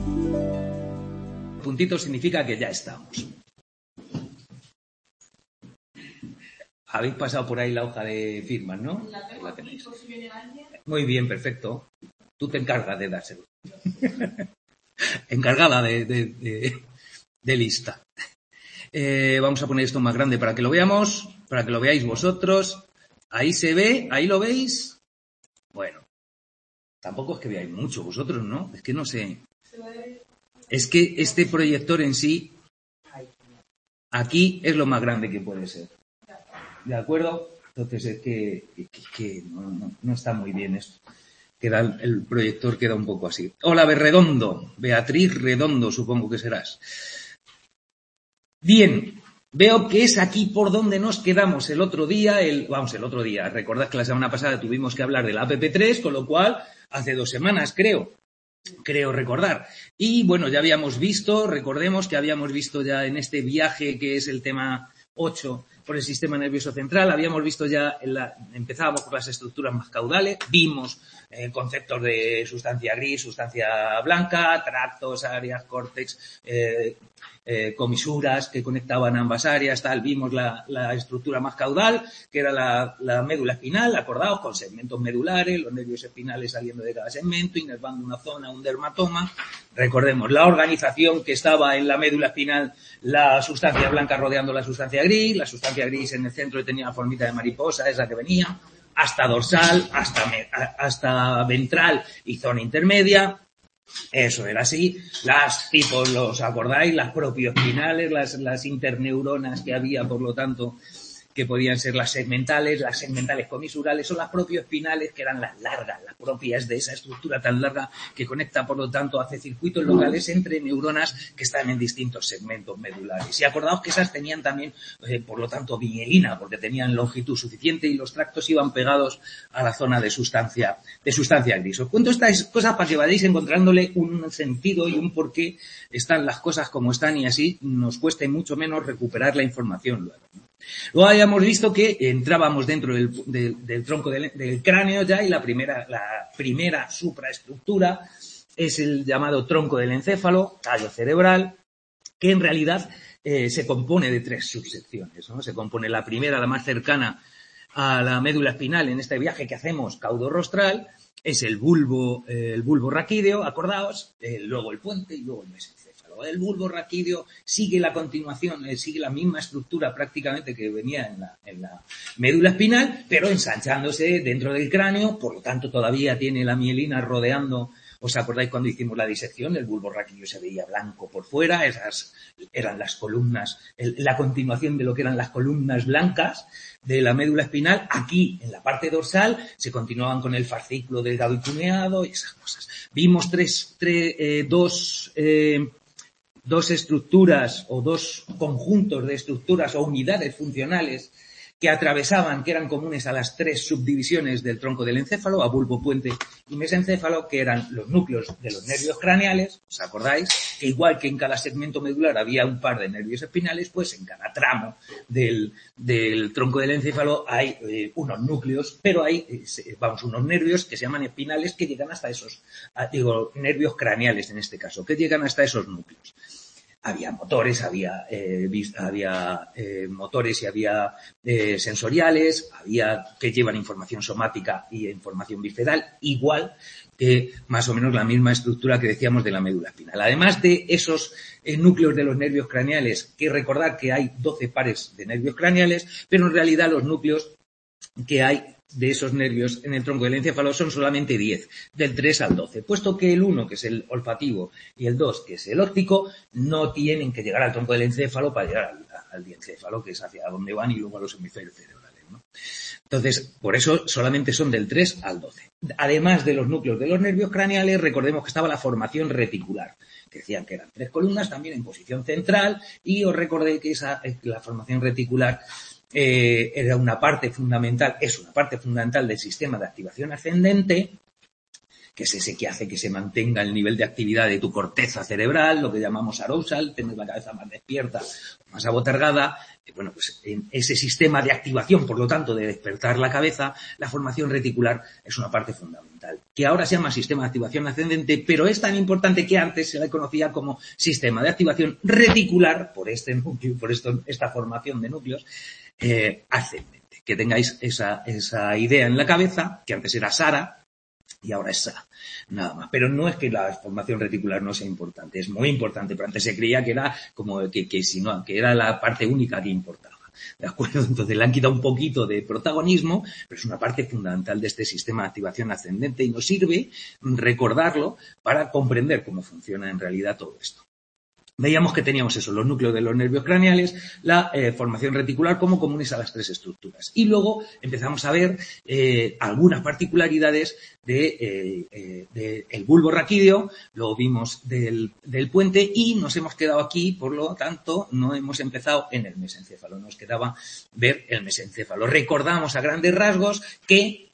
Puntito significa que ya estamos. Habéis pasado por ahí la hoja de firmas, ¿no? La tenéis. Muy bien, perfecto. Tú te encargas de dárselo. Encargada de lista. Vamos a poner esto más grande para que lo veamos, para que lo veáis vosotros. Ahí se ve, ahí lo veis. Bueno, tampoco es que veáis mucho vosotros, ¿no? Es que no sé. Es que este proyector en sí, aquí es lo más grande que puede ser. ¿De acuerdo? Entonces es que no está muy bien esto. El proyector queda un poco así. Hola, Redondo. Beatriz Redondo, supongo que serás. Bien, veo que es aquí por donde nos quedamos el otro día. Recordad que la semana pasada tuvimos que hablar de la APP3, con lo cual hace 2 semanas, creo recordar. Y bueno, ya habíamos visto, recordemos que habíamos visto ya en este viaje que es el tema 8 por el sistema nervioso central, habíamos visto ya, empezábamos por las estructuras más caudales, vimos conceptos de sustancia gris, sustancia blanca, tractos, áreas, córtex, comisuras que conectaban ambas áreas, tal. Vimos la estructura más caudal, que era la médula espinal, acordaos, con segmentos medulares, los nervios espinales saliendo de cada segmento, inervando una zona, un dermatoma. Recordemos, la organización que estaba en la médula espinal, la sustancia blanca rodeando la sustancia gris en el centro tenía la formita de mariposa, esa que venía, hasta dorsal, hasta ventral y zona intermedia. Eso era así. Las tipos, ¿los acordáis? Las propioespinales, las interneuronas que había, por lo tanto, que podían ser las segmentales comisurales, o las propioespinales, que eran las largas, las propias de esa estructura tan larga que conecta, por lo tanto, hace circuitos locales entre neuronas que están en distintos segmentos medulares. Y acordaos que esas tenían también, por lo tanto, mielina, porque tenían longitud suficiente y los tractos iban pegados a la zona de sustancia gris. Os cuento estas cosas para que vayáis encontrándole un sentido y un porqué están las cosas como están, y así nos cueste mucho menos recuperar la información luego, ¿no? Luego habíamos visto que entrábamos dentro del tronco del cráneo ya, y la primera supraestructura es el llamado tronco del encéfalo, tallo cerebral, que en realidad se compone de 3 subsecciones, ¿no? Se compone la primera, la más cercana a la médula espinal en este viaje que hacemos caudorostral, es el bulbo raquídeo, acordaos, luego el puente y luego el mesencéfalo. El bulbo raquídeo sigue la continuación, sigue la misma estructura prácticamente que venía en la médula espinal, pero ensanchándose dentro del cráneo, por lo tanto todavía tiene la mielina rodeando. ¿Os acordáis cuando hicimos la disección? El bulbo raquídeo se veía blanco por fuera, esas eran las columnas, la continuación de lo que eran las columnas blancas de la médula espinal. Aquí, en la parte dorsal, se continuaban con el fascículo delgado y cuneado y esas cosas. Vimos dos estructuras o 2 conjuntos de estructuras o unidades funcionales que atravesaban, que eran comunes a las 3 subdivisiones del tronco del encéfalo, a bulbo, puente y mesencéfalo, que eran los núcleos de los nervios craneales. ¿Os acordáis? Que igual que en cada segmento medular había un par de nervios espinales, pues en cada tramo del tronco del encéfalo hay unos núcleos, pero hay, unos nervios que se llaman espinales, que llegan hasta esos, nervios craneales en este caso, que llegan hasta esos núcleos. Había motores, había motores y había sensoriales, había que llevan información somática y información visceral, igual que más o menos la misma estructura que decíamos de la médula espinal. Además de esos núcleos de los nervios craneales, que recordar que hay 12 pares de nervios craneales, pero en realidad los núcleos que hay de esos nervios en el tronco del encéfalo son solamente 10, del 3 al 12, puesto que el 1, que es el olfativo, y el 2, que es el óptico, no tienen que llegar al tronco del encéfalo para llegar al diencéfalo, que es hacia donde van, y luego a los hemisferios cerebrales, ¿no? Entonces, por eso solamente son del 3 al 12. Además de los núcleos de los nervios craneales, recordemos que estaba la formación reticular, que decían que eran 3 columnas, también en posición central, y os recordé que la formación reticular era una parte fundamental, es una parte fundamental del sistema de activación ascendente, que es ese que hace que se mantenga el nivel de actividad de tu corteza cerebral, lo que llamamos arousal, tener la cabeza más despierta, más abotargada. Bueno, pues en ese sistema de activación, por lo tanto, de despertar la cabeza, la formación reticular es una parte fundamental, que ahora se llama sistema de activación ascendente, pero es tan importante que antes se le conocía como sistema de activación reticular, por este núcleo, esta formación de núcleos, ascendente. Que tengáis esa idea en la cabeza, que antes era SARA y ahora es SARA, nada más. Pero no es que la formación reticular no sea importante, es muy importante, pero antes se creía que era como que era la parte única que importaba. ¿De acuerdo? Entonces le han quitado un poquito de protagonismo, pero es una parte fundamental de este sistema de activación ascendente y nos sirve recordarlo para comprender cómo funciona en realidad todo esto. Veíamos que teníamos eso, los núcleos de los nervios craneales, la formación reticular como comunes a las tres estructuras. Y luego empezamos a ver algunas particularidades del bulbo raquídeo, luego vimos del puente y nos hemos quedado aquí, por lo tanto, no hemos empezado en el mesencéfalo, nos quedaba ver el mesencéfalo. Recordamos a grandes rasgos que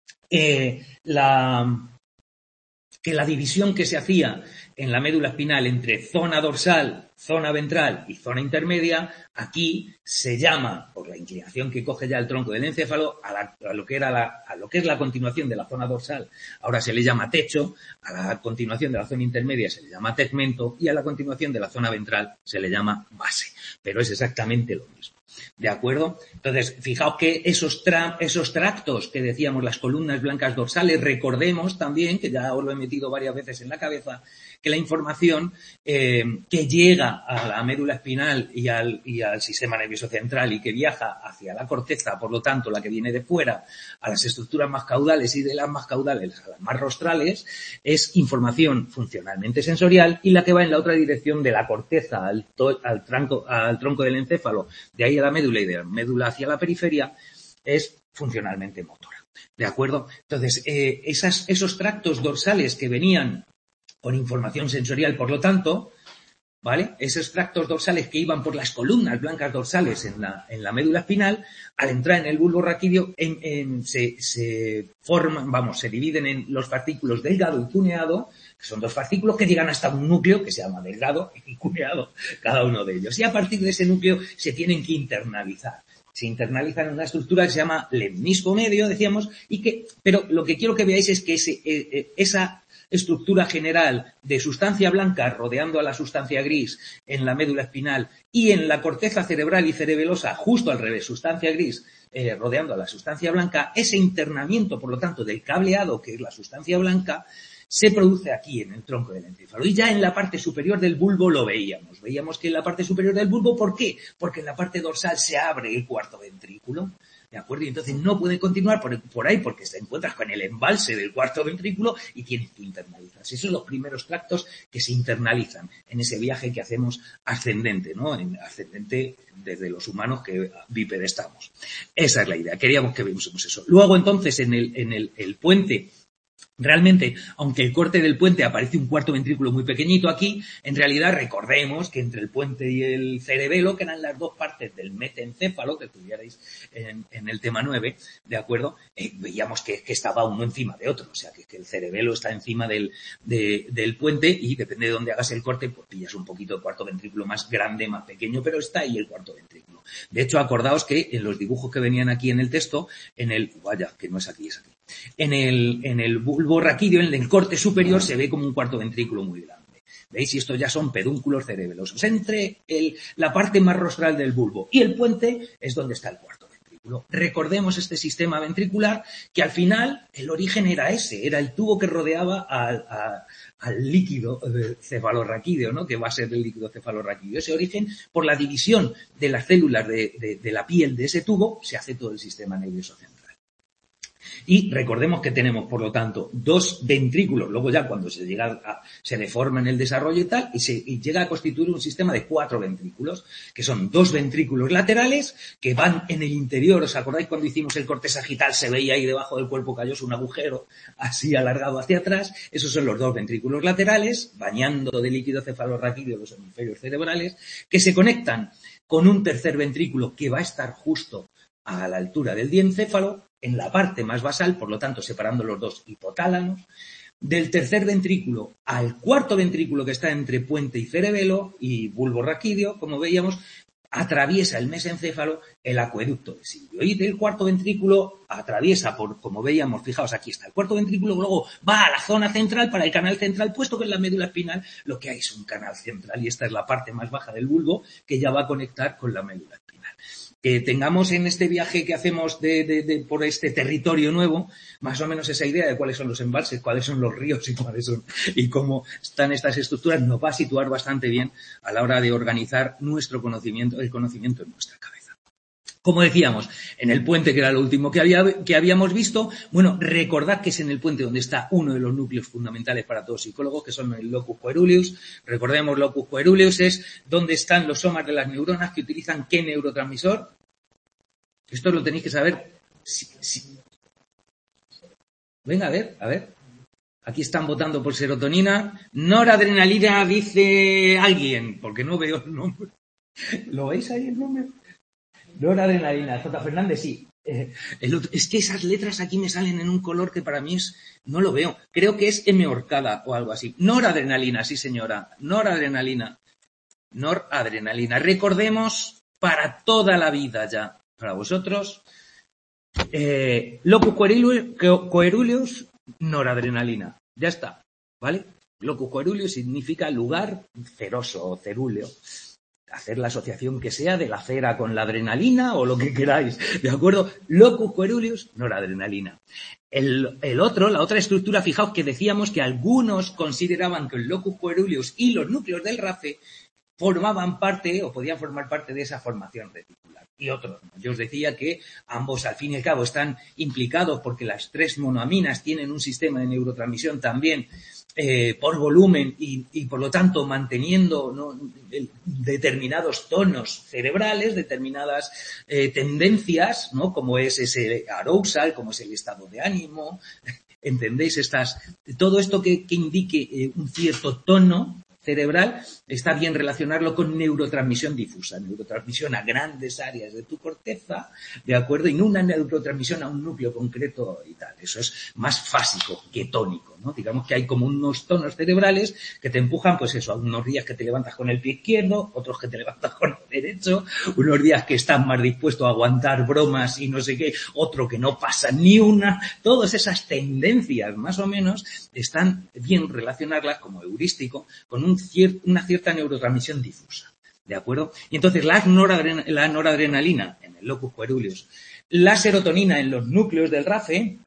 la división que se hacía en la médula espinal entre zona dorsal, zona ventral y zona intermedia, aquí se llama, por la inclinación que coge ya el tronco del encéfalo, a lo que es la continuación de la zona dorsal, ahora se le llama techo, a la continuación de la zona intermedia se le llama tegmento y a la continuación de la zona ventral se le llama base, pero es exactamente lo mismo. ¿De acuerdo? Entonces, fijaos que esos tractos que decíamos, las columnas blancas dorsales, recordemos también, que ya os lo he metido varias veces en la cabeza, que la información que llega a la médula espinal y al sistema nervioso central y que viaja hacia la corteza, por lo tanto, la que viene de fuera a las estructuras más caudales y de las más caudales a las más rostrales, es información funcionalmente sensorial y la que va en la otra dirección de la corteza al tronco del encéfalo, de ahí a la médula y de la médula hacia la periferia, es funcionalmente motora. ¿De acuerdo? Entonces, esos tractos dorsales que venían con información sensorial, por lo tanto, ¿vale? Esos tractos dorsales que iban por las columnas blancas dorsales en la médula espinal, al entrar en el bulbo raquídeo, se dividen en los fascículos delgado y cuneado, que son dos fascículos que llegan hasta un núcleo que se llama delgado y cuneado, cada uno de ellos. Y a partir de ese núcleo se tienen que internalizar. Se internalizan en una estructura que se llama lemnisco medio, decíamos, pero lo que quiero que veáis es que esa estructura general de sustancia blanca rodeando a la sustancia gris en la médula espinal y en la corteza cerebral y cerebelosa, justo al revés, sustancia gris rodeando a la sustancia blanca, ese internamiento, por lo tanto, del cableado, que es la sustancia blanca, se produce aquí en el tronco del encéfalo. Y ya en la parte superior del bulbo lo veíamos. Veíamos que en la parte superior del bulbo, ¿por qué? Porque en la parte dorsal se abre el cuarto ventrículo. ¿De acuerdo? Y entonces no puede continuar por ahí porque se encuentra con el embalse del cuarto ventrículo y tiene que internalizarse. Esos son los primeros tractos que se internalizan en ese viaje que hacemos ascendente, ¿no? Ascendente desde los humanos que bípedes estamos. Esa es la idea. Queríamos que viésemos eso. Luego, entonces, en el puente, realmente, aunque el corte del puente aparece un cuarto ventrículo muy pequeñito aquí, en realidad recordemos que entre el puente y el cerebelo, que eran las dos partes del metencéfalo, que estudiarais en el tema 9, ¿de acuerdo? Veíamos que estaba uno encima de otro, o sea, que el cerebelo está encima del puente y depende de dónde hagas el corte, pues pillas un poquito el cuarto ventrículo más grande, más pequeño, pero está ahí el cuarto ventrículo. De hecho, acordaos que en los dibujos que venían aquí en el texto, que no es aquí, es aquí. En el bulbo raquídeo, en el corte superior, se ve como un cuarto ventrículo muy grande. ¿Veis? Y estos ya son pedúnculos cerebelosos. Entre la parte más rostral del bulbo y el puente es donde está el cuarto ventrículo. Recordemos este sistema ventricular que al final el origen era ese, era el tubo que rodeaba al líquido cefalorraquídeo, ¿no? Que va a ser el líquido cefalorraquídeo. Ese origen, por la división de las células de la piel de ese tubo, se hace todo el sistema nervioso central. Y recordemos que tenemos, por lo tanto, dos ventrículos, luego ya cuando se deforma en el desarrollo y tal, y llega a constituir un sistema de 4 ventrículos, que son 2 ventrículos laterales, que van en el interior. ¿Os acordáis cuando hicimos el corte sagital? Se veía ahí debajo del cuerpo calloso un agujero, así alargado hacia atrás. Esos son los 2 ventrículos laterales, bañando de líquido cefalorraquídeo los hemisferios cerebrales, que se conectan con un tercer ventrículo que va a estar justo a la altura del diencéfalo, en la parte más basal, por lo tanto, separando los dos hipotálamos, del tercer ventrículo al cuarto ventrículo, que está entre puente y cerebelo y bulbo raquídeo, como veíamos, atraviesa el mesencéfalo el acueducto de Silvio. Y del cuarto ventrículo atraviesa por, como veíamos, fijaos, aquí está el cuarto ventrículo, luego va a la zona central para el canal central, puesto que en la médula espinal lo que hay es un canal central y esta es la parte más baja del bulbo que ya va a conectar con la médula espinal. Que tengamos en este viaje que hacemos por este territorio nuevo, más o menos esa idea de cuáles son los embalses, cuáles son los ríos y cómo están estas estructuras, nos va a situar bastante bien a la hora de organizar nuestro conocimiento, el conocimiento en nuestra cabeza. Como decíamos, en el puente, que era lo último que habíamos visto, bueno, recordad que es en el puente donde está uno de los núcleos fundamentales para todo psicólogo, que son el locus coeruleus. Recordemos, locus coeruleus es donde están los somas de las neuronas que utilizan ¿qué neurotransmisor? Esto lo tenéis que saber. Sí. Venga, a ver. Aquí están votando por serotonina. Noradrenalina, dice alguien, porque no veo el nombre. ¿Lo veis ahí el nombre? Noradrenalina. J. Fernández, sí. Es que esas letras aquí me salen en un color que para mí no lo veo. Creo que es M horcada o algo así. Noradrenalina, sí señora. Noradrenalina. Recordemos para toda la vida ya. Para vosotros, locus coeruleus, noradrenalina. Ya está, ¿vale? Locus coeruleus significa lugar ceroso o cerúleo. Hacer la asociación que sea de la cera con la adrenalina o lo que queráis, ¿de acuerdo? Locus coeruleus, noradrenalina. La otra estructura, fijaos que decíamos que algunos consideraban que el locus coeruleus y los núcleos del RAFE formaban parte o podían formar parte de esa formación reticular. Y otros no. Yo os decía que ambos, al fin y al cabo, están implicados porque las tres monoaminas tienen un sistema de neurotransmisión también por volumen y por lo tanto manteniendo, ¿no?, determinados tonos cerebrales, determinadas tendencias, ¿no?, como es ese arousal, como es el estado de ánimo. ¿Entendéis? Todo esto que indique un cierto tono cerebral, está bien relacionarlo con neurotransmisión difusa, neurotransmisión a grandes áreas de tu corteza, ¿de acuerdo? Y no una neurotransmisión a un núcleo concreto y tal. Eso es más fásico que tónico, ¿no? Digamos que hay como unos tonos cerebrales que te empujan, pues eso, a unos días que te levantas con el pie izquierdo, otros que te levantas con el derecho, unos días que estás más dispuesto a aguantar bromas y no sé qué, otro que no pasa ni una. Todas esas tendencias, más o menos, están bien relacionarlas como heurístico con una cierta neurotransmisión difusa, ¿de acuerdo? Y entonces la noradrenalina en el locus coeruleus, la serotonina en los núcleos del RAFE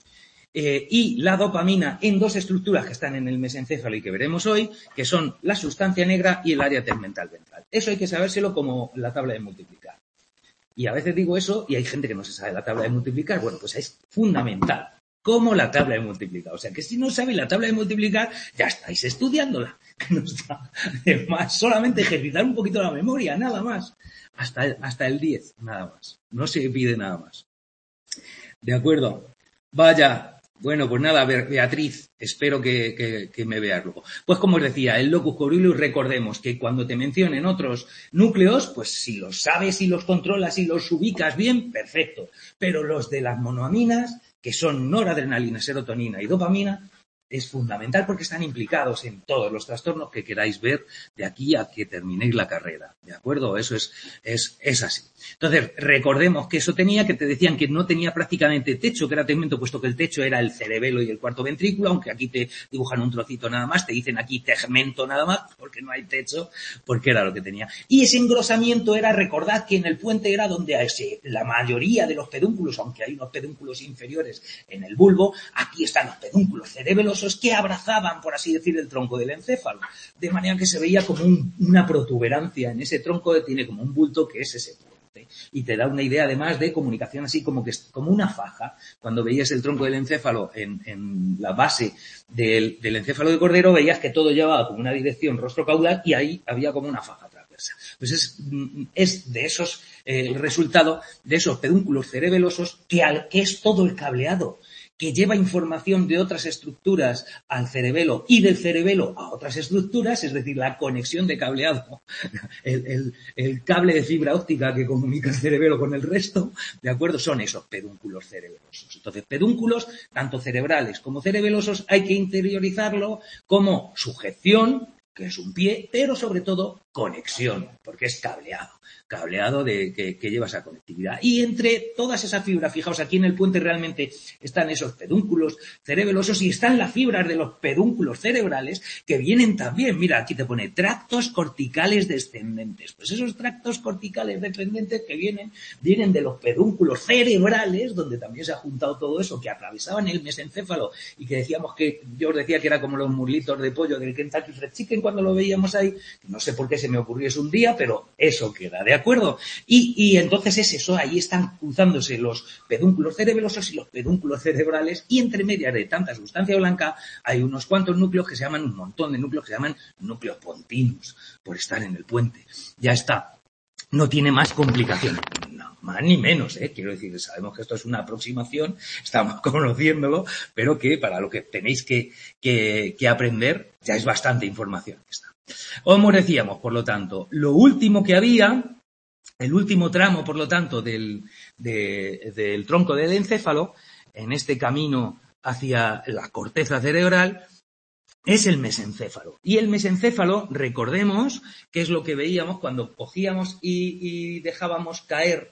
y la dopamina en dos estructuras que están en el mesencéfalo y que veremos hoy, que son la sustancia negra y el área tegmental ventral. Eso hay que sabérselo como la tabla de multiplicar. Y a veces digo eso y hay gente que no se sabe la tabla de multiplicar. Bueno, pues es fundamental. Como la tabla de multiplicar. O sea, que si no sabéis la tabla de multiplicar, ya estáis estudiándola. Que no está de más. Solamente ejercitar un poquito la memoria, nada más. Hasta el 10, nada más. No se pide nada más. ¿De acuerdo? Vaya. Bueno, pues nada, Beatriz, espero que me veas luego. Pues como os decía, el locus coeruleus, recordemos que cuando te mencionen otros núcleos, pues si los sabes y los controlas y los ubicas bien, perfecto. Pero los de las monoaminas, que son noradrenalina, serotonina y dopamina, es fundamental porque están implicados en todos los trastornos que queráis ver de aquí a que terminéis la carrera, ¿de acuerdo? Eso es así. Entonces, recordemos que eso que te decían que no tenía prácticamente techo, que era tegmento, puesto que el techo era el cerebelo y el cuarto ventrículo, aunque aquí te dibujan un trocito nada más, te dicen aquí tegmento nada más, porque no hay techo, porque era lo que tenía. Y ese engrosamiento era, recordad que en el puente era donde la mayoría de los pedúnculos, aunque hay unos pedúnculos inferiores en el bulbo, aquí están los pedúnculos cerebelosos que abrazaban, por así decir, el tronco del encéfalo. De manera que se veía como una protuberancia en ese tronco, que tiene como un bulto que es ese puente. Y te da una idea además de comunicación así como una faja. Cuando veías el tronco del encéfalo en la base del encéfalo de cordero, veías que todo llevaba como una dirección rostro-caudal y ahí había como una faja transversa. Pues es de esos, el resultado de esos pedúnculos cerebelosos que es todo el cableado que lleva información de otras estructuras al cerebelo y del cerebelo a otras estructuras, es decir, la conexión de cableado, el cable de fibra óptica que comunica el cerebelo con el resto, ¿de acuerdo? Son esos pedúnculos cerebelosos. Entonces, pedúnculos, tanto cerebrales como cerebelosos, hay que interiorizarlo como sujeción, que es un pie, pero sobre todo conexión, porque es cableado que lleva esa conectividad. Y entre todas esas fibras, fijaos, aquí en el puente realmente están esos pedúnculos cerebelosos y están las fibras de los pedúnculos cerebrales que vienen también, mira, aquí te pone tractos corticales descendentes. Pues esos tractos corticales descendentes que vienen de los pedúnculos cerebrales, donde también se ha juntado todo eso, que atravesaban el mesencéfalo y que decíamos que, yo os decía que era como los muslitos de pollo del Kentucky Fried Chicken cuando lo veíamos ahí, no sé por qué se me ocurrió eso un día, pero eso queda, ¿de acuerdo? Y entonces es eso, ahí están cruzándose los pedúnculos cerebelosos y los pedúnculos cerebrales, y entre medias de tanta sustancia blanca hay unos cuantos núcleos que se llaman, un montón de núcleos que se llaman núcleos pontinos, por estar en el puente. Ya está. No tiene más complicaciones. No, más ni menos, quiero decir, sabemos que esto es una aproximación, estamos conociéndolo, pero que para lo que tenéis que aprender ya es bastante información esta. Como decíamos, por lo tanto, lo último que había, el último tramo, por lo tanto, del tronco del encéfalo, en este camino hacia la corteza cerebral, es el mesencéfalo. Y el mesencéfalo, recordemos, que es lo que veíamos cuando cogíamos y dejábamos caer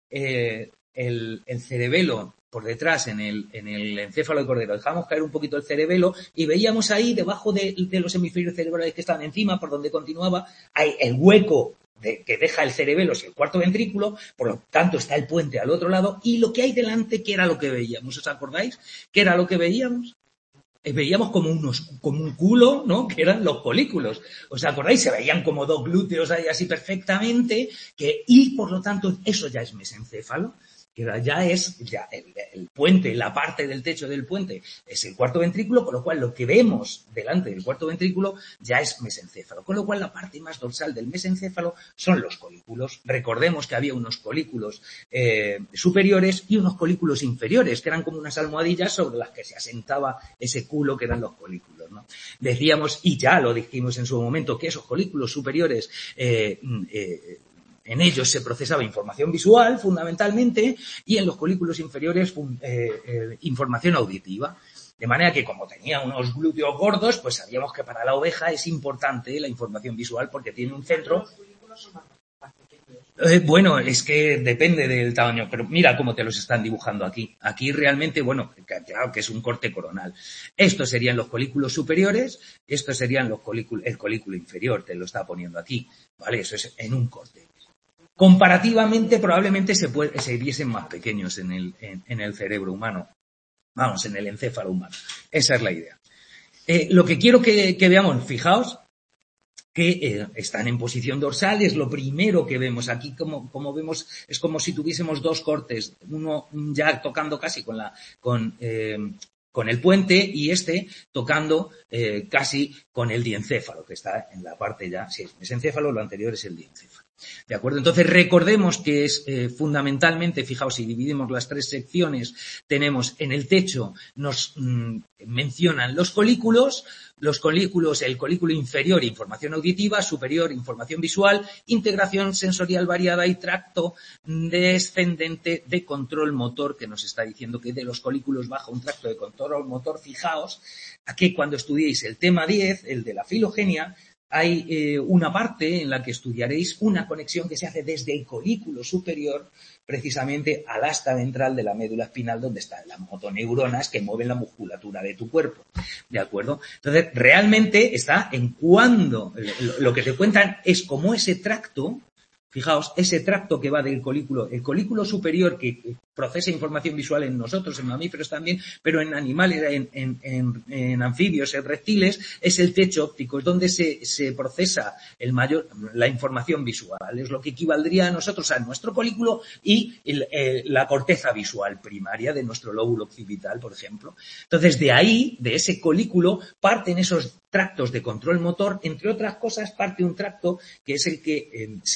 el cerebelo por detrás en el encéfalo de cordero, dejamos caer un poquito el cerebelo y veíamos ahí debajo de los hemisferios cerebrales que estaban encima, por donde continuaba, hay el hueco que deja el cerebelo, es el cuarto ventrículo, por lo tanto está el puente al otro lado, y lo que hay delante, ¿qué era lo que veíamos? ¿Os acordáis? ¿Qué era lo que veíamos? Veíamos como un culo, ¿no? Que eran los colículos. ¿Os acordáis? Se veían como dos glúteos ahí así perfectamente, y por lo tanto eso ya es mesencéfalo, que ya es el puente, la parte del techo del puente es el cuarto ventrículo, con lo cual lo que vemos delante del cuarto ventrículo ya es mesencéfalo, con lo cual la parte más dorsal del mesencéfalo son los colículos. Recordemos que había unos colículos superiores y unos colículos inferiores, que eran como unas almohadillas sobre las que se asentaba ese culo que eran los colículos, ¿no? Decíamos, y ya lo dijimos en su momento, que esos colículos superiores en ellos se procesaba información visual, fundamentalmente, y en los colículos inferiores información auditiva. De manera que, como tenía unos glúteos gordos, pues sabíamos que para la oveja es importante la información visual porque tiene un centro. Bueno, es que depende del tamaño, pero mira cómo te los están dibujando aquí. Aquí realmente, bueno, claro que es un corte coronal. Estos serían los colículos superiores, estos serían el colículo inferior, te lo está poniendo aquí, ¿vale? Eso es en un corte. Comparativamente, probablemente se viesen más pequeños en el cerebro humano. Vamos, en el encéfalo humano. Esa es la idea. Lo que quiero que veamos, fijaos, que están en posición dorsal, es lo primero que vemos. Aquí, como vemos, es como si tuviésemos dos cortes, uno ya tocando casi con el puente y este tocando casi con el diencéfalo, que está en la parte ya, sí, es mesencéfalo, lo anterior es el diencéfalo. ¿De acuerdo? Entonces recordemos que es fundamentalmente, fijaos, si dividimos las tres secciones, tenemos en el techo, nos mencionan los colículos, el colículo inferior, información auditiva, superior, información visual, integración sensorial variada y tracto descendente de control motor, que nos está diciendo que de los colículos baja un tracto de control motor. Fijaos a que cuando estudiéis el tema 10, el de la filogenia, hay una parte en la que estudiaréis una conexión que se hace desde el colículo superior precisamente al asta ventral de la médula espinal, donde están las motoneuronas que mueven la musculatura de tu cuerpo. ¿De acuerdo? Entonces, realmente está en cuando lo que te cuentan es cómo ese tracto, fijaos, ese tracto que va del colículo, el colículo superior que procesa información visual en nosotros, en mamíferos también, pero en animales, en anfibios, en reptiles, es el techo óptico, es donde se procesa la información visual, es lo que equivaldría a nosotros a nuestro colículo y la corteza visual primaria de nuestro lóbulo occipital, por ejemplo. Entonces, de ahí, de ese colículo, parten esos tractos de control motor, entre otras cosas, parte un tracto que es el que señala el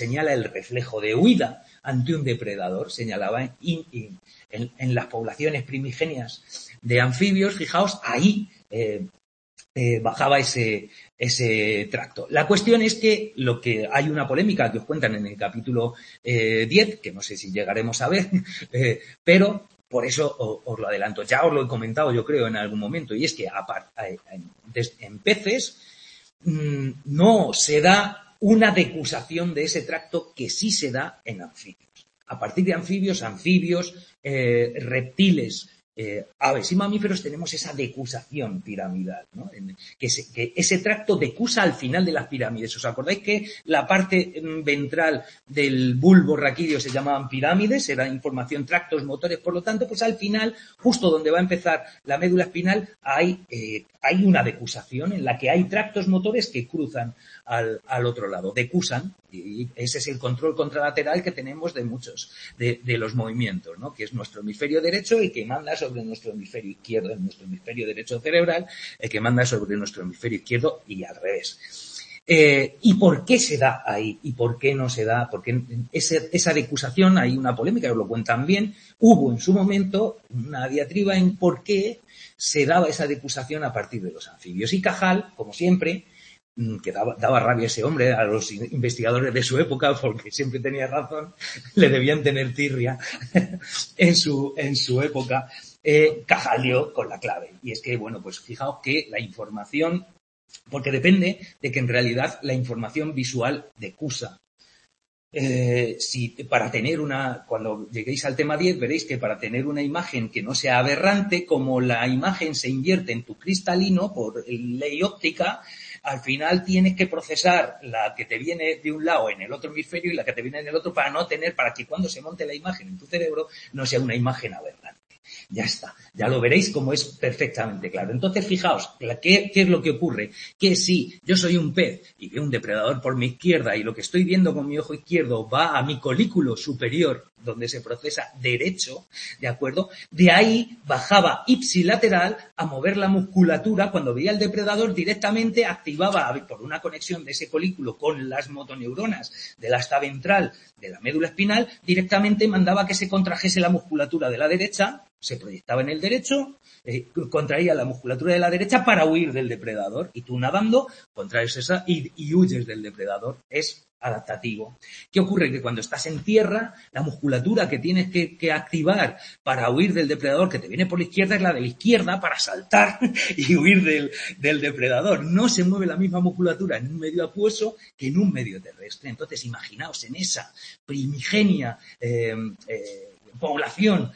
reflejo de huida ante un depredador, señalaba en las poblaciones primigenias de anfibios, fijaos, ahí bajaba ese tracto. La cuestión es que hay una polémica que os cuentan en el capítulo 10, que no sé si llegaremos a ver, pero por eso os lo adelanto. Ya os lo he comentado, yo creo, en algún momento, y es que en peces no se da una decusación de ese tracto que sí se da en anfibios. A partir de anfibios, reptiles, aves y mamíferos tenemos esa decusación piramidal, ¿no? Que ese tracto decusa al final de las pirámides. ¿Os acordáis que la parte ventral del bulbo raquídeo se llamaban pirámides? Era información, tractos, motores. Por lo tanto, pues al final, justo donde va a empezar la médula espinal, hay una decusación en la que hay tractos motores que cruzan al otro lado, decusan, y ese es el control contralateral que tenemos de muchos de los movimientos, ¿no? Que es nuestro hemisferio derecho y que manda sobre nuestro hemisferio izquierdo, nuestro hemisferio derecho cerebral, el que manda sobre nuestro hemisferio izquierdo y al revés. ¿Y por qué se da ahí? ¿Y por qué no se da? Porque esa decusación, hay una polémica, os lo cuentan bien, hubo en su momento una diatriba en por qué se daba esa decusación a partir de los anfibios. Y Cajal, como siempre, que daba rabia ese hombre a los investigadores de su época, porque siempre tenía razón, le debían tener tirria en su época, Cajal dio con la clave. Y es que, bueno, pues fijaos que la información, porque depende de que en realidad la información visual decusa. Cuando lleguéis al tema 10, veréis que para tener una imagen que no sea aberrante, como la imagen se invierte en tu cristalino por ley óptica, al final tienes que procesar la que te viene de un lado en el otro hemisferio y la que te viene en el otro para que cuando se monte la imagen en tu cerebro no sea una imagen aberrante. Ya está, ya lo veréis como es perfectamente claro. Entonces, fijaos, ¿qué es lo que ocurre? Que si yo soy un pez y veo un depredador por mi izquierda y lo que estoy viendo con mi ojo izquierdo va a mi colículo superior, donde se procesa derecho, ¿de acuerdo? De ahí bajaba ipsilateral a mover la musculatura. Cuando veía al depredador, directamente activaba, por una conexión de ese colículo con las motoneuronas del asta ventral de la médula espinal, directamente mandaba que se contrajese la musculatura de la derecha, se proyectaba en el derecho, contraía la musculatura de la derecha para huir del depredador. Y tú nadando contraes esa y huyes del depredador. Es adaptativo. ¿Qué ocurre? Que cuando estás en tierra, la musculatura que tienes que activar para huir del depredador que te viene por la izquierda es la de la izquierda para saltar y huir del depredador. No se mueve la misma musculatura en un medio acuoso que en un medio terrestre. Entonces, imaginaos en esa primigenia población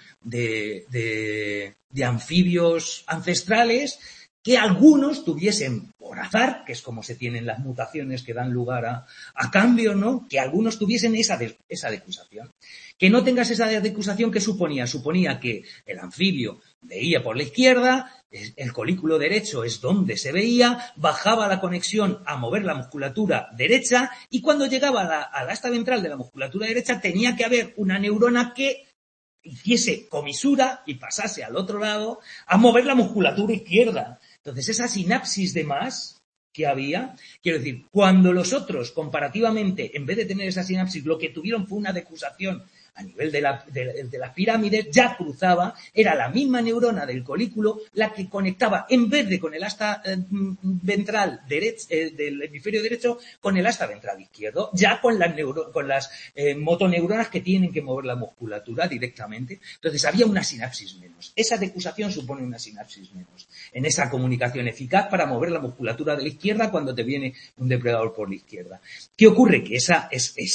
de anfibios ancestrales, que algunos tuviesen, por azar, que es como se tienen las mutaciones que dan lugar a cambio, ¿no? Que algunos tuviesen esa decusación. Que no tengas esa decusación, ¿qué suponía? Suponía que el anfibio veía por la izquierda, el colículo derecho es donde se veía, bajaba la conexión a mover la musculatura derecha y cuando llegaba al asta ventral de la musculatura derecha tenía que haber una neurona que hiciese comisura y pasase al otro lado a mover la musculatura izquierda. Entonces, esa sinapsis de más que había, quiero decir, cuando los otros, comparativamente, en vez de tener esa sinapsis, lo que tuvieron fue una decusación a nivel de las pirámides, ya cruzaba, era la misma neurona del colículo la que conectaba, en vez de con el asta ventral del hemisferio derecho, con el asta ventral izquierdo, ya con las motoneuronas que tienen que mover la musculatura directamente. Entonces había una sinapsis menos. Esa decusación supone una sinapsis menos en esa comunicación eficaz para mover la musculatura de la izquierda cuando te viene un depredador por la izquierda. ¿Qué ocurre? Que esa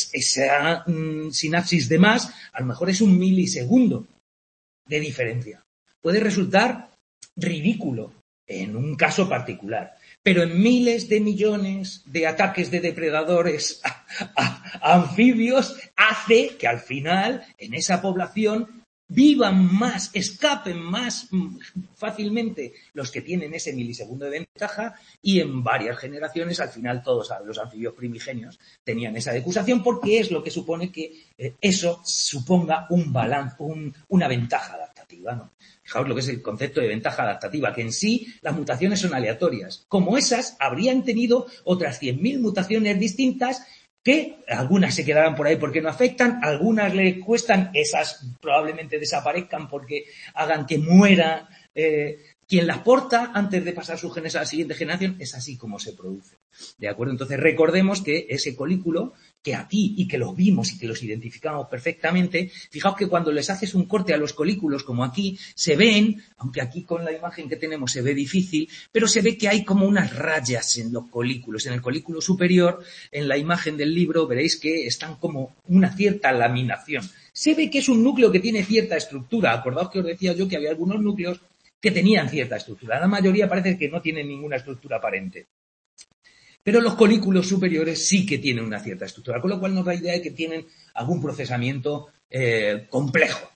sinapsis de más a lo mejor es 1 milisegundo de diferencia. Puede resultar ridículo en un caso particular, pero en miles de millones de ataques de depredadores a anfibios hace que al final en esa población vivan más, escapen más fácilmente los que tienen ese milisegundo de ventaja y en varias generaciones al final todos los anfibios primigenios tenían esa decusación porque es lo que supone que eso suponga un balance, una ventaja adaptativa, ¿no? Fijaos lo que es el concepto de ventaja adaptativa, que en sí las mutaciones son aleatorias. Como esas, habrían tenido otras 100.000 mutaciones distintas que algunas se quedarán por ahí porque no afectan, algunas le cuestan, esas probablemente desaparezcan porque hagan que muera quien las porta antes de pasar sus genes a la siguiente generación. Es así como se produce. ¿De acuerdo? Entonces recordemos que ese colículo, que aquí y que los vimos y que los identificamos perfectamente, fijaos que cuando les haces un corte a los colículos, como aquí, se ven, aunque aquí con la imagen que tenemos se ve difícil, pero se ve que hay como unas rayas en los colículos. En el colículo superior, en la imagen del libro, veréis que están como una cierta laminación. Se ve que es un núcleo que tiene cierta estructura. Acordaos que os decía yo que había algunos núcleos que tenían cierta estructura. La mayoría parece que no tienen ninguna estructura aparente. Pero los colículos superiores sí que tienen una cierta estructura, con lo cual nos da idea de que tienen algún procesamiento complejo.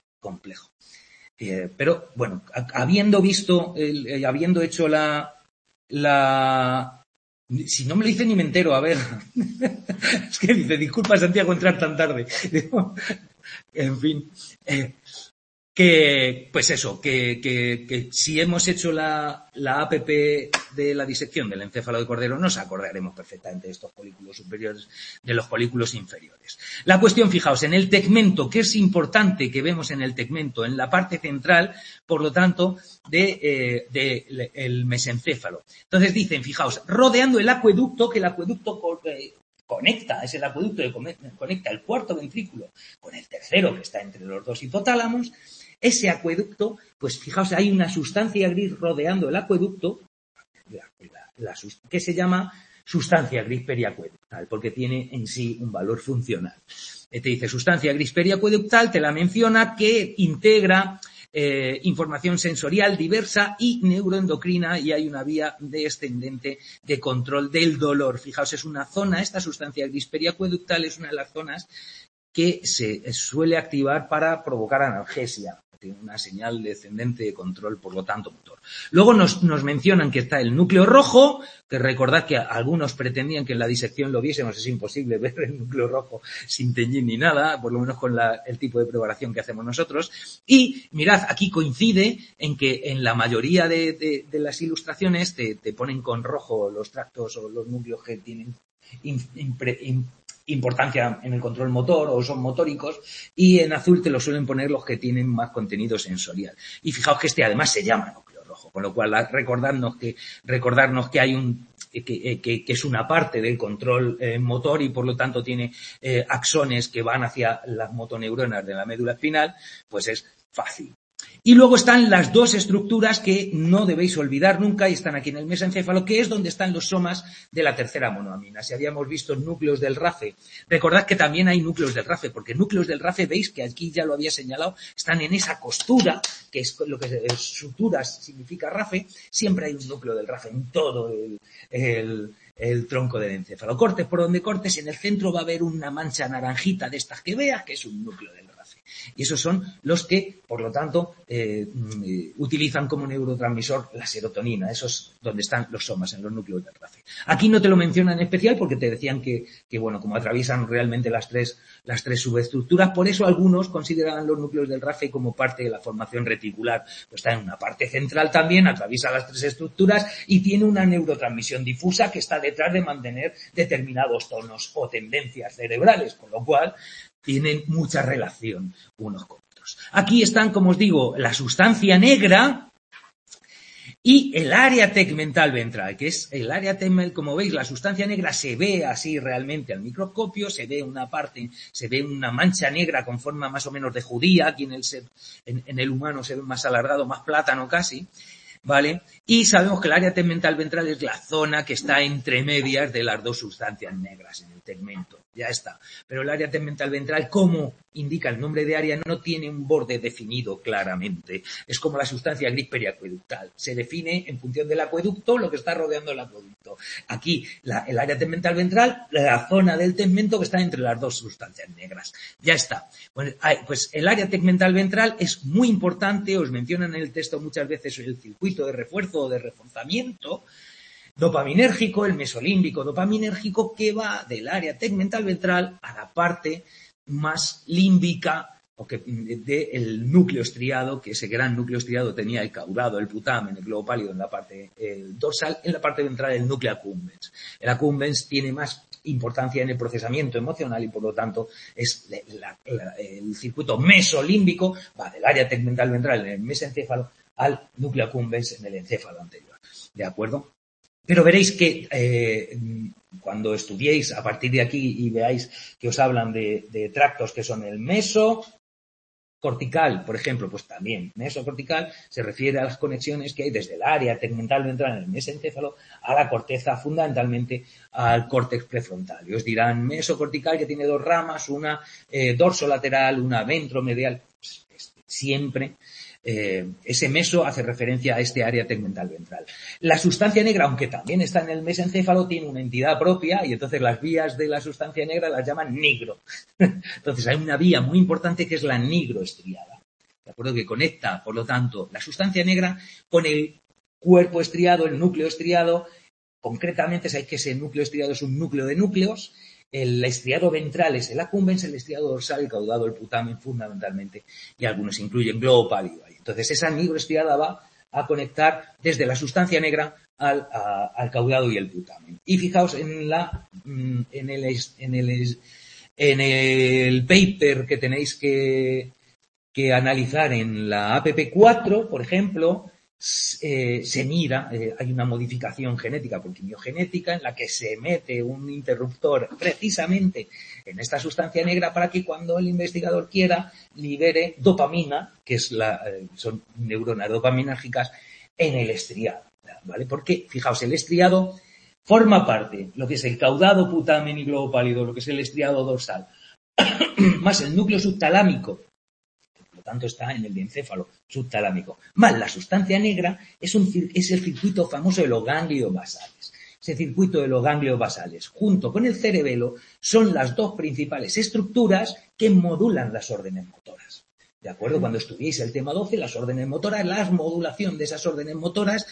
Pero bueno, habiendo visto, habiendo hecho si no me lo dice ni me entero, a ver. Es que dice, disculpa Santiago entrar tan tarde. En fin. Pues eso, que si hemos hecho la APP de la disección del encéfalo de cordero, nos acordaremos perfectamente de estos colículos superiores, de los colículos inferiores. La cuestión, fijaos, en el tegmento, que es importante que vemos en el tegmento, en la parte central, por lo tanto, el mesencéfalo. Entonces dicen, fijaos, rodeando el acueducto, que el acueducto conecta, es el acueducto que conecta el cuarto ventrículo con el tercero, que está entre los dos hipotálamos. Ese acueducto, pues fijaos, hay una sustancia gris rodeando el acueducto, que se llama sustancia gris periacueductal, porque tiene en sí un valor funcional. Te dice sustancia gris periacueductal, te la menciona, que integra información sensorial diversa y neuroendocrina, y hay una vía descendente de control del dolor. Fijaos, es una zona, esta sustancia gris periacueductal es una de las zonas que se suele activar para provocar analgesia. Tiene una señal descendente de control, por lo tanto, motor. Luego nos mencionan que está el núcleo rojo, que recordad que algunos pretendían que en la disección lo viésemos, es imposible ver el núcleo rojo sin teñir ni nada, por lo menos con el tipo de preparación que hacemos nosotros. Y mirad, aquí coincide en que en la mayoría de las ilustraciones te ponen con rojo los tractos o los núcleos que tienen importancia en el control motor o son motóricos, y en azul te lo suelen poner los que tienen más contenido sensorial. Y fijaos que este además se llama núcleo rojo, con lo cual recordarnos que hay que es una parte del control motor y por lo tanto tiene axones que van hacia las motoneuronas de la médula espinal, pues es fácil. Y luego están las dos estructuras que no debéis olvidar nunca y están aquí en el mesencéfalo, que es donde están los somas de la tercera monoamina. Si habíamos visto núcleos del RAFE, recordad que también hay núcleos del RAFE, porque núcleos del RAFE, veis que aquí ya lo había señalado, están en esa costura, que es lo que suturas significa RAFE, siempre hay un núcleo del RAFE en todo el tronco del encéfalo. Cortes por donde cortes, en el centro va a haber una mancha naranjita de estas que veas, que es un núcleo del RAFE. Y esos son los que, por lo tanto, utilizan como neurotransmisor la serotonina. Esos donde están los somas, en los núcleos del RAFE. Aquí no te lo mencionan en especial porque te decían que bueno, como atraviesan realmente las tres subestructuras, por eso algunos consideran los núcleos del RAFE como parte de la formación reticular. Pues está en una parte central también, atraviesa las tres estructuras y tiene una neurotransmisión difusa que está detrás de mantener determinados tonos o tendencias cerebrales, con lo cual tienen mucha relación unos con otros. Aquí están, como os digo, la sustancia negra y el área tegmental ventral, que es el área tegmental. Como veis, la sustancia negra se ve así realmente al microscopio, se ve una mancha negra con forma más o menos de judía, aquí en el humano se ve más alargado, más plátano casi, ¿vale? Y sabemos que el área tegmental ventral es la zona que está entre medias de las dos sustancias negras en el tegmento. Ya está. Pero el área tegmental ventral, como indica el nombre de área, no tiene un borde definido claramente. Es como la sustancia gris periacueductal. Se define en función del acueducto lo que está rodeando el acueducto. Aquí, el área tegmental ventral, la zona del tegmento que está entre las dos sustancias negras. Ya está. Bueno, pues el área tegmental ventral es muy importante. Os mencionan en el texto muchas veces el circuito de refuerzo o de reforzamiento dopaminérgico, el mesolímbico dopaminérgico, que va del área tegmental ventral a la parte más límbica del núcleo estriado, que ese gran núcleo estriado tenía el caudado, el putamen, el globo pálido en la parte dorsal, en la parte ventral el núcleo accumbens. El accumbens tiene más importancia en el procesamiento emocional y, por lo tanto, es el circuito mesolímbico, va del área tegmental ventral en el mesencéfalo al núcleo accumbens en el encéfalo anterior. ¿De acuerdo? Pero veréis que cuando estudiéis a partir de aquí y veáis que os hablan de tractos que son el mesocortical, por ejemplo, pues también mesocortical se refiere a las conexiones que hay desde el área tegmental ventral en el mesencéfalo a la corteza, fundamentalmente al córtex prefrontal. Y os dirán mesocortical, que tiene 2 ramas, una dorsolateral, una ventromedial. Pues, siempre ese meso hace referencia a este área tegmental ventral. La sustancia negra, aunque también está en el mesencéfalo, tiene una entidad propia y entonces las vías de la sustancia negra las llaman nigro. Entonces hay una vía muy importante que es la nigroestriada, ¿de acuerdo? Que conecta, por lo tanto, la sustancia negra con el cuerpo estriado, el núcleo estriado. Concretamente, sabéis que ese núcleo estriado es un núcleo de núcleos. El estriado ventral es el accumbens, el estriado dorsal, el caudado, el putamen, fundamentalmente, y algunos incluyen globo pálido. Entonces, esa nigroestriada va a conectar desde la sustancia negra al caudado y el putamen. Y fijaos en el paper que tenéis que analizar en la APP4, por ejemplo, se mira, hay una modificación genética por quimiogenética en la que se mete un interruptor precisamente en esta sustancia negra para que cuando el investigador quiera libere dopamina, que es son neuronas dopaminérgicas, en el estriado, ¿vale? Porque, fijaos, el estriado forma parte, lo que es el caudado, putamen y globo pálido, lo que es el estriado dorsal, más el núcleo subtalámico, por lo tanto está en el encéfalo subtalámico, más la sustancia negra, es el circuito famoso de los ganglios basales. Ese circuito de los ganglios basales, junto con el cerebelo, son las 2 principales estructuras que modulan las órdenes motoras. ¿De acuerdo? Cuando estudiéis el tema 12, las órdenes motoras, la modulación de esas órdenes motoras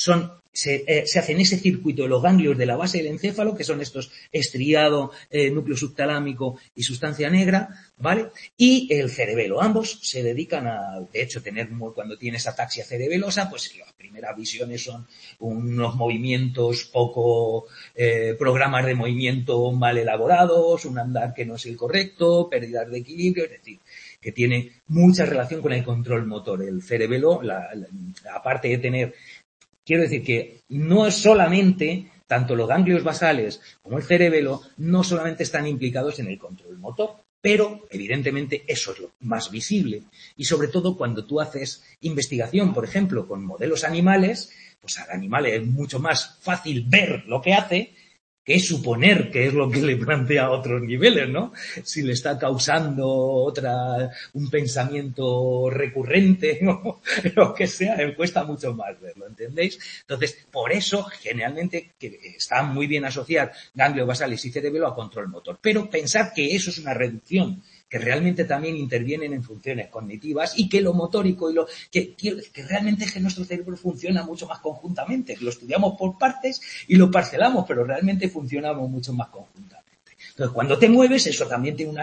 se hace en ese circuito de los ganglios de la base del encéfalo, que son estos estriado, núcleo subtalámico y sustancia negra, ¿vale? Y el cerebelo. Ambos se dedican a, de hecho, cuando tienes ataxia cerebelosa, pues las primeras visiones son unos movimientos poco, programas de movimiento mal elaborados, un andar que no es el correcto, pérdidas de equilibrio, es decir, que tiene mucha relación con el control motor. El cerebelo, aparte de tener, quiero decir que no es solamente, tanto los ganglios basales como el cerebelo, no solamente están implicados en el control motor, pero evidentemente eso es lo más visible. Y sobre todo cuando tú haces investigación, por ejemplo, con modelos animales, pues al animal es mucho más fácil ver lo que hace que suponer que es lo que le plantea a otros niveles, ¿no? Si le está causando un pensamiento recurrente, ¿no? Lo que sea, le cuesta mucho más verlo, ¿entendéis? Entonces, por eso, generalmente, que está muy bien asociar ganglios basales y cerebelo a control motor. Pero pensar que eso es una reducción, que realmente también intervienen en funciones cognitivas y que lo motórico y que realmente es que nuestro cerebro funciona mucho más conjuntamente. Lo estudiamos por partes y lo parcelamos, pero realmente funcionamos mucho más conjuntamente. Entonces, cuando te mueves, eso también tiene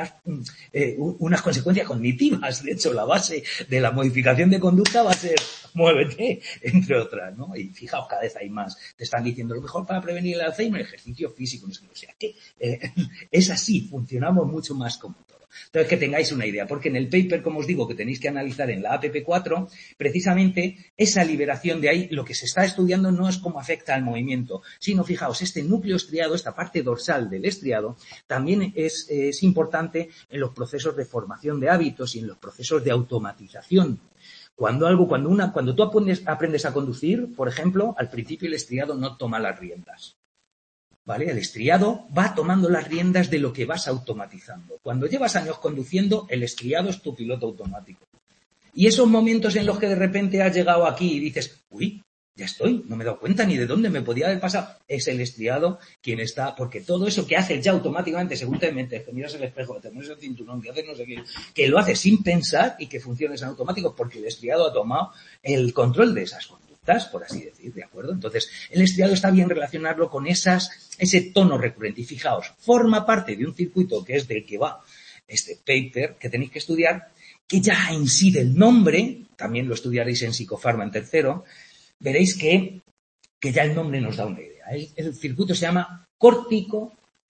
unas consecuencias cognitivas. De hecho, la base de la modificación de conducta va a ser muévete, entre otras, ¿no? Y fijaos, cada vez hay más. Te están diciendo lo mejor para prevenir el Alzheimer, ejercicio físico, no sé, o sea, que es así, funcionamos mucho más como todo. Entonces, que tengáis una idea, porque en el paper, como os digo, que tenéis que analizar en la APP4, precisamente esa liberación de ahí, lo que se está estudiando no es cómo afecta al movimiento, sino, fijaos, este núcleo estriado, esta parte dorsal del estriado, también es importante en los procesos de formación de hábitos y en los procesos de automatización. Cuando tú aprendes a conducir, por ejemplo, al principio el estriado no toma las riendas. ¿Vale? El estriado va tomando las riendas de lo que vas automatizando. Cuando llevas años conduciendo, el estriado es tu piloto automático. Y esos momentos en los que de repente has llegado aquí y dices, uy, ya estoy, no me he dado cuenta ni de dónde me podía haber pasado, es el estriado quien está, porque todo eso que haces ya automáticamente, según te metes, que miras el espejo, te pones el cinturón, que haces no sé qué, que lo haces sin pensar y que funcione en automático, porque el estriado ha tomado el control de esas cosas, por así decir, ¿de acuerdo? Entonces, el estriado está bien relacionarlo con ese tono recurrente. Y fijaos, forma parte de un circuito que es del que va este paper que tenéis que estudiar, que ya en sí del nombre, también lo estudiaréis en psicofarma en tercero, veréis que ya el nombre nos da una idea. El circuito se llama córtico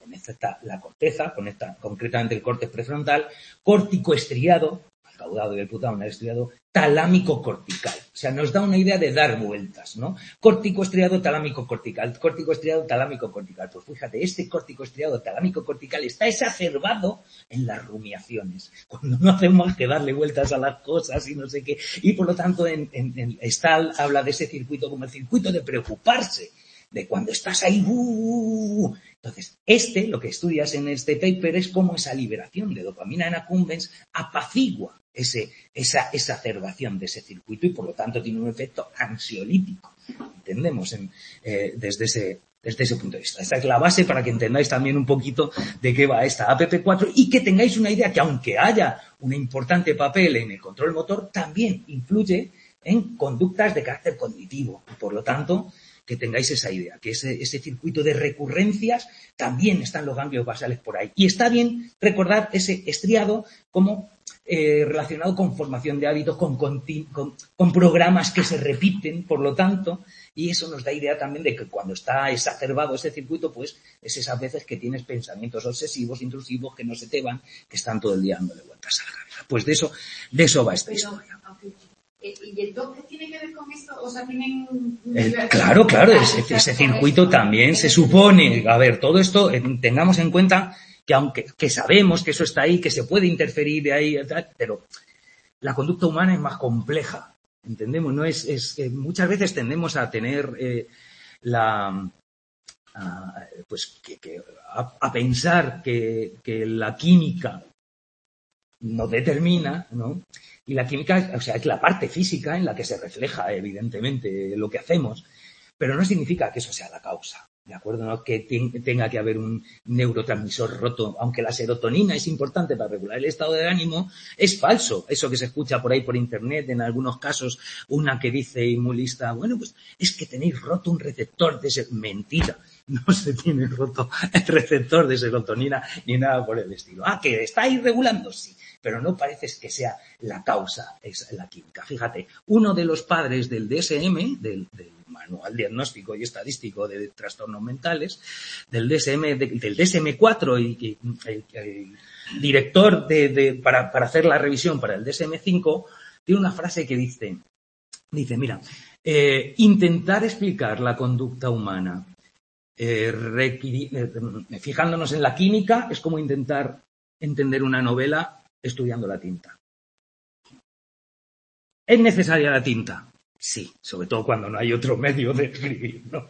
conecta la corteza, conecta concretamente el córtex prefrontal, córtico estriado, el caudado y el putado estriado, talámico cortical. O sea, nos da una idea de dar vueltas, ¿no? Córtico estriado, talámico cortical. Córtico estriado, talámico cortical. Pues fíjate, este córtico estriado, talámico cortical está exacerbado en las rumiaciones, cuando no hacemos más que darle vueltas a las cosas y no sé qué. Y por lo tanto, Stahl habla de ese circuito como el circuito de preocuparse, de cuando estás ahí. Entonces, lo que estudias en este paper es cómo esa liberación de dopamina en accumbens apacigua esa exacerbación de ese circuito y por lo tanto tiene un efecto ansiolítico. Entendemos desde ese punto de vista. Esta es la base para que entendáis también un poquito de qué va esta APP4 y que tengáis una idea que aunque haya un importante papel en el control motor, también influye en conductas de carácter cognitivo. Y por lo tanto, que tengáis esa idea, que ese circuito de recurrencias también están los ganglios basales por ahí. Y está bien recordar ese estriado como relacionado con formación de hábitos, con programas que se repiten, por lo tanto, y eso nos da idea también de que cuando está exacerbado ese circuito, pues es esas veces que tienes pensamientos obsesivos, intrusivos, que no se te van, que están todo el día dándole vueltas a la cabeza. Pues de eso va esta historia. ¿Y el doble tiene que ver con esto? O sea, tienen... Claro, ese circuito también se supone. A ver, todo esto, tengamos en cuenta que aunque sabemos que eso está ahí, que se puede interferir de ahí, pero la conducta humana es más compleja, ¿entendemos? No es muchas veces tendemos a tener a pensar que la química nos determina, ¿no? Y la química, o sea, es la parte física en la que se refleja, evidentemente, lo que hacemos, pero no significa que eso sea la causa, ¿de acuerdo? No que tenga que haber un neurotransmisor roto, aunque la serotonina es importante para regular el estado de ánimo, es falso. Eso que se escucha por ahí por internet, en algunos casos, una que dice, y muy lista, bueno, pues es que tenéis roto un receptor de mentira. No se tiene roto el receptor de serotonina ni nada por el estilo. ¿Que estáis regulando? Sí. Pero no parece que sea la causa, es la química. Fíjate, uno de los padres del DSM, del Manual Diagnóstico y Estadístico de Trastornos Mentales, del DSM-4 y el director para hacer la revisión para el DSM-5, tiene una frase que dice, mira, intentar explicar la conducta humana fijándonos en la química es como intentar entender una novela estudiando la tinta. ¿Es necesaria la tinta? Sí, sobre todo cuando no hay otro medio de escribir, ¿no?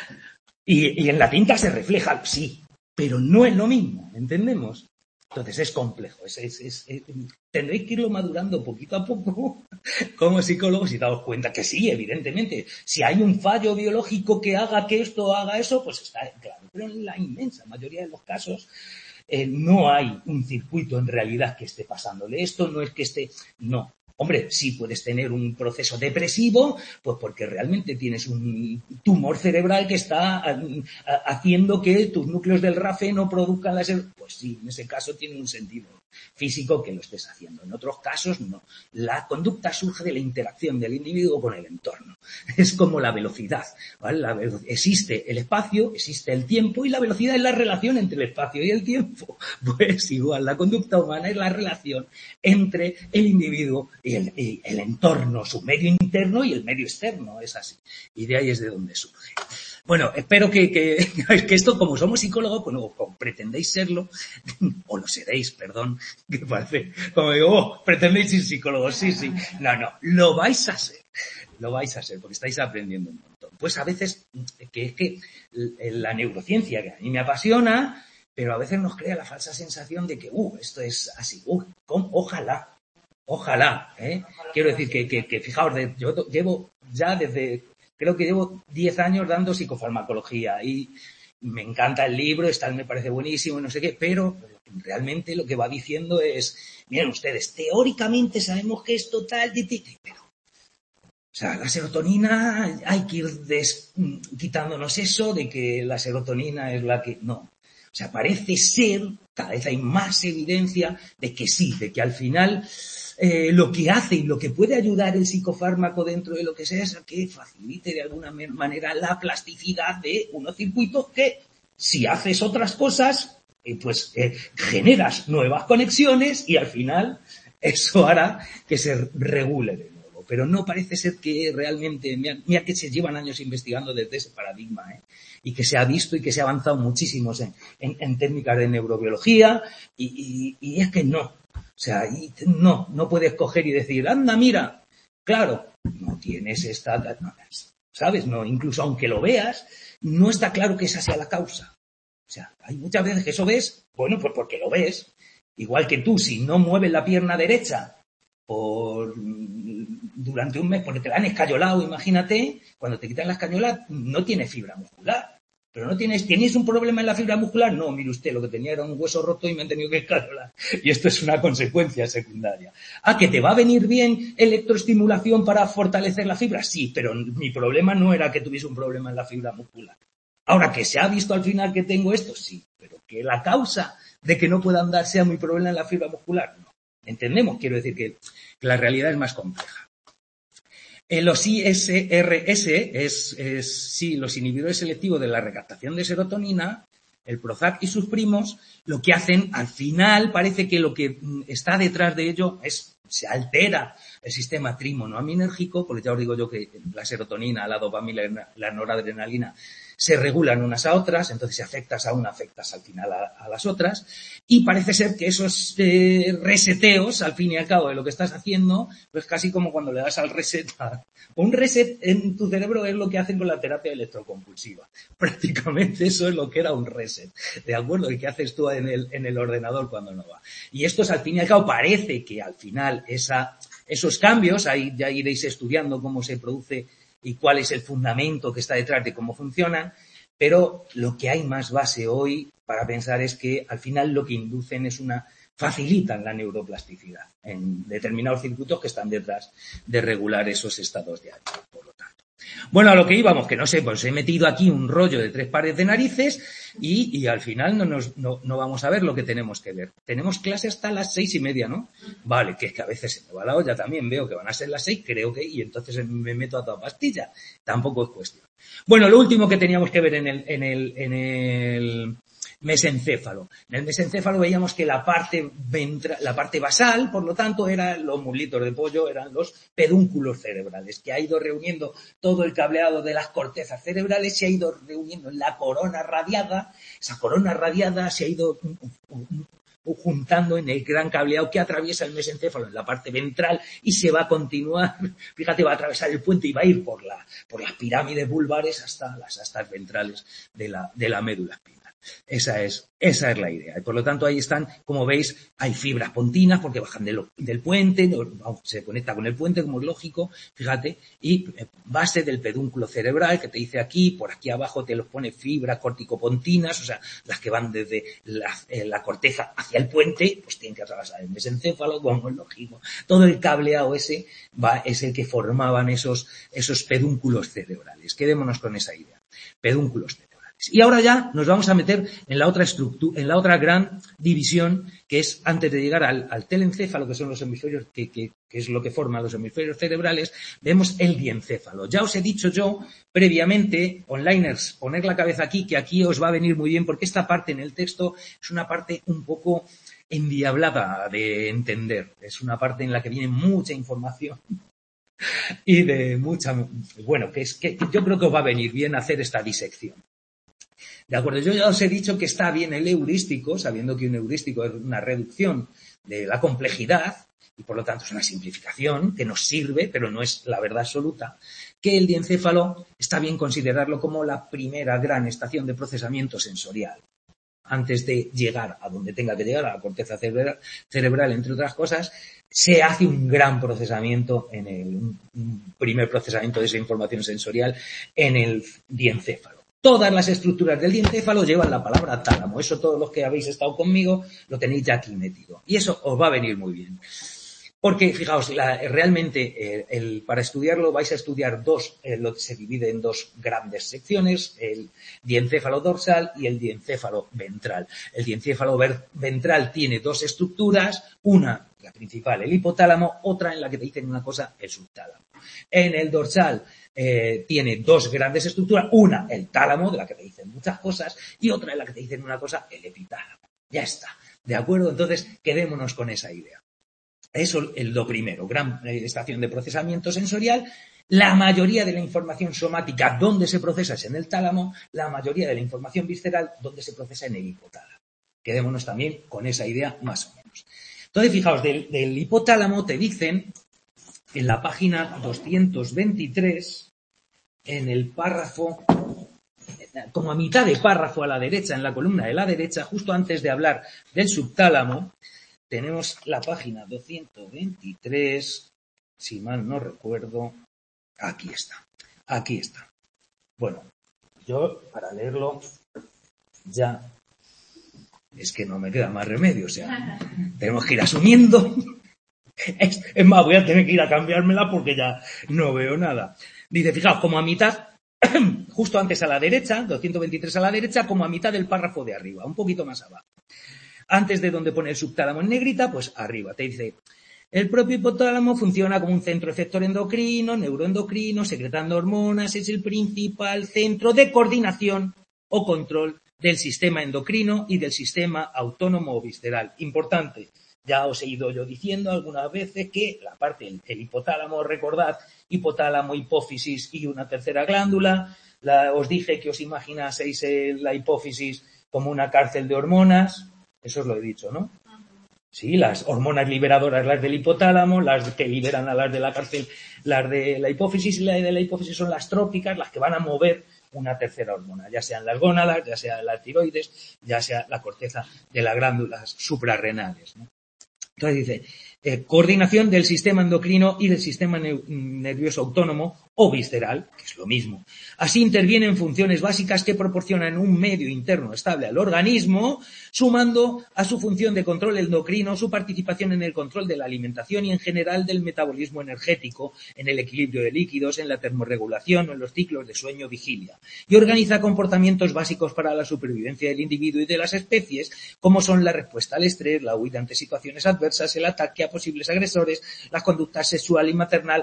Y en la tinta se refleja, sí, pero no es lo mismo, ¿entendemos? Entonces es complejo, tendréis que irlo madurando poquito a poco como psicólogos y daos cuenta que sí, evidentemente, si hay un fallo biológico que haga que esto haga eso, pues está claro, pero en la inmensa mayoría de los casos no hay un circuito en realidad que esté pasándole esto, no es que esté, no. Hombre, sí puedes tener un proceso depresivo, pues porque realmente tienes un tumor cerebral que está haciendo que tus núcleos del RAFE no produzcan pues sí, en ese caso tiene un sentido físico que lo estés haciendo. En otros casos, no. La conducta surge de la interacción del individuo con el entorno. Es como la velocidad, ¿vale? Existe el espacio, existe el tiempo y la velocidad es la relación entre el espacio y el tiempo. Pues igual, la conducta humana es la relación entre el individuo y el entorno, su medio interno y el medio externo. Es así. Y de ahí es de donde surge. Bueno, espero que esto, como somos psicólogos, pues no pretendéis serlo, o lo seréis, perdón, que parece, como digo, pretendéis ser psicólogos, sí, no, lo vais a ser, porque estáis aprendiendo un montón. Pues a veces, que es que la neurociencia, que a mí me apasiona, pero a veces nos crea la falsa sensación de que, esto es así, ojalá, quiero decir que fijaos, yo llevo ya creo que llevo 10 años dando psicofarmacología y me encanta el libro, me parece buenísimo, no sé qué, pero realmente lo que va diciendo es, miren ustedes, teóricamente sabemos que esto tal, pero, o sea, la serotonina, hay que ir quitándonos eso de que la serotonina es la que, no. O sea, parece ser, cada vez hay más evidencia de que sí, de que al final lo que hace y lo que puede ayudar el psicofármaco dentro de lo que sea es a que facilite de alguna manera la plasticidad de unos circuitos que Si haces otras cosas, pues generas nuevas conexiones y al final eso hará que se regule de nuevo. Pero no parece ser que realmente, mira que se llevan años investigando desde ese paradigma, y que se ha visto y que se ha avanzado muchísimo en técnicas de neurobiología y es que no. O sea, no puedes coger y decir, anda, mira, claro, no tienes esta, no, ¿sabes? No, incluso aunque lo veas, no está claro que esa sea la causa. O sea, hay muchas veces que eso ves, bueno, pues porque lo ves. Igual que tú, si no mueves la pierna derecha durante un mes porque te la han escayolado, imagínate, cuando te quitan la escayola no tienes fibra muscular. Pero no ¿tienes un problema en la fibra muscular? No, mire usted, lo que tenía era un hueso roto y me han tenido que escayolar. Y esto es una consecuencia secundaria. ¿Que te va a venir bien electroestimulación para fortalecer la fibra? Sí, pero mi problema no era que tuviese un problema en la fibra muscular. Ahora, que se ha visto al final que tengo esto, sí, pero que la causa de que no pueda andar sea mi problema en la fibra muscular, no. ¿Entendemos? Quiero decir que la realidad es más compleja. Los ISRS, los inhibidores selectivos de la recaptación de serotonina, el Prozac y sus primos, lo que hacen, al final, parece que lo que está detrás de ello se altera el sistema trimonoaminérgico, porque ya os digo yo que la serotonina, la dopamina, la noradrenalina se regulan unas a otras, entonces si afectas a una, afectas al final a las otras, y parece ser que esos reseteos, al fin y al cabo, de lo que estás haciendo, pues casi como cuando le das al reset. Un reset en tu cerebro es lo que hacen con la terapia electrocompulsiva. Prácticamente eso es lo que era un reset, ¿de acuerdo? Y que haces tú en el ordenador cuando no va. Y esto es, al fin y al cabo, parece que al final esos cambios, ahí ya iréis estudiando cómo se produce y cuál es el fundamento que está detrás de cómo funcionan, pero lo que hay más base hoy para pensar es que al final lo que inducen facilitan la neuroplasticidad en determinados circuitos que están detrás de regular esos estados de ánimo, por lo tanto. Bueno, a lo que íbamos, que no sé, pues he metido aquí un rollo de 3 pares de narices y al final no vamos a ver lo que tenemos que ver. Tenemos clase hasta las 6:30, ¿no? Vale, que es que a veces se me va la olla también, veo que van a ser las 6, creo que, y entonces me meto a toda pastilla. Tampoco es cuestión. Bueno, lo último que teníamos que ver en el mesencéfalo. En el mesencéfalo veíamos que la parte basal, por lo tanto, eran los muslitos de pollo, eran los pedúnculos cerebrales, que ha ido reuniendo todo el cableado de las cortezas cerebrales, se ha ido reuniendo en la corona radiada, esa corona radiada se ha ido juntando en el gran cableado que atraviesa el mesencéfalo en la parte ventral y se va a continuar, fíjate, va a atravesar el puente y va a ir por las pirámides vulvares hasta las astas ventrales de la médula espinal. Esa es la idea. Y por lo tanto, ahí están, como veis, hay fibras pontinas porque bajan del puente, se conecta con el puente, como es lógico, fíjate, y base del pedúnculo cerebral, que te dice aquí, por aquí abajo te los pone fibras corticopontinas, o sea, las que van desde la corteza hacia el puente, pues tienen que atravesar el mesencéfalo, como es lógico. Todo el cableado ese es el que formaban esos pedúnculos cerebrales. Quedémonos con esa idea. Pedúnculos cerebrales. Y ahora ya nos vamos a meter en la otra estructura, en la otra gran división, que es antes de llegar al telencéfalo, que son los hemisferios, que es lo que forman los hemisferios cerebrales, vemos el diencéfalo. Ya os he dicho yo previamente, onliners, poner la cabeza aquí, que aquí os va a venir muy bien, porque esta parte en el texto es una parte un poco endiablada de entender. Es una parte en la que viene mucha información. Y de mucha, bueno, que yo creo que os va a venir bien hacer esta disección. De acuerdo, yo ya os he dicho que está bien el heurístico, sabiendo que un heurístico es una reducción de la complejidad y por lo tanto es una simplificación que nos sirve, pero no es la verdad absoluta, que el diencéfalo está bien considerarlo como la primera gran estación de procesamiento sensorial. Antes de llegar a donde tenga que llegar, a la corteza cerebral, entre otras cosas, se hace un gran procesamiento un primer procesamiento de esa información sensorial en el diencéfalo. Todas las estructuras del diencéfalo llevan la palabra tálamo. Eso todos los que habéis estado conmigo lo tenéis ya aquí metido. Y eso os va a venir muy bien. Porque, fijaos, realmente para estudiarlo vais a estudiar se divide en dos grandes secciones, el diencéfalo dorsal y el diencéfalo ventral. El diencéfalo ventral tiene dos estructuras, una, la principal, el hipotálamo, otra en la que te dicen una cosa, el subtálamo. En el dorsal tiene dos grandes estructuras, una, el tálamo, de la que te dicen muchas cosas, y otra en la que te dicen una cosa, el epitálamo. Ya está, ¿de acuerdo? Entonces, quedémonos con esa idea. Eso es lo primero, gran estación de procesamiento sensorial. La mayoría de la información somática donde se procesa es en el tálamo, la mayoría de la información visceral donde se procesa en el hipotálamo. Quedémonos también con esa idea más o menos. Entonces, fijaos, del hipotálamo te dicen en la página 223, en el párrafo, como a mitad de párrafo a la derecha, en la columna de la derecha, justo antes de hablar del subtálamo, tenemos la página 223, si mal no recuerdo. Aquí está. Bueno, yo para leerlo ya es que no me queda más remedio, o sea, tenemos que ir asumiendo. Es más, voy a tener que ir a cambiármela porque ya no veo nada. Dice, fijaos, como a mitad, justo antes a la derecha, 223 a la derecha, como a mitad del párrafo de arriba, un poquito más abajo. Antes de donde pone el subtálamo en negrita, pues arriba. Te dice, el propio hipotálamo funciona como un centro efector endocrino, neuroendocrino, secretando hormonas, es el principal centro de coordinación o control del sistema endocrino y del sistema autónomo o visceral. Importante, ya os he ido yo diciendo algunas veces que la parte del hipotálamo, recordad, hipotálamo, hipófisis y una tercera glándula. Os dije que os imaginaseis la hipófisis como una cárcel de hormonas. Eso os lo he dicho, ¿no? Sí, las hormonas liberadoras, las del hipotálamo, las que liberan a las de la cárcel, las de la hipófisis, y las de la hipófisis son las trópicas, las que van a mover una tercera hormona, ya sean las gónadas, ya sea la tiroides, ya sea la corteza de las glándulas suprarrenales, ¿no? Entonces dice, coordinación del sistema endocrino y del sistema nervioso autónomo o visceral, que es lo mismo. Así intervienen funciones básicas que proporcionan un medio interno estable al organismo, sumando a su función de control endocrino su participación en el control de la alimentación y en general del metabolismo energético, en el equilibrio de líquidos, en la termorregulación o en los ciclos de sueño-vigilia. Y organiza comportamientos básicos para la supervivencia del individuo y de las especies, como son la respuesta al estrés, la huida ante situaciones adversas, el ataque a posibles agresores, las conductas sexual y maternal,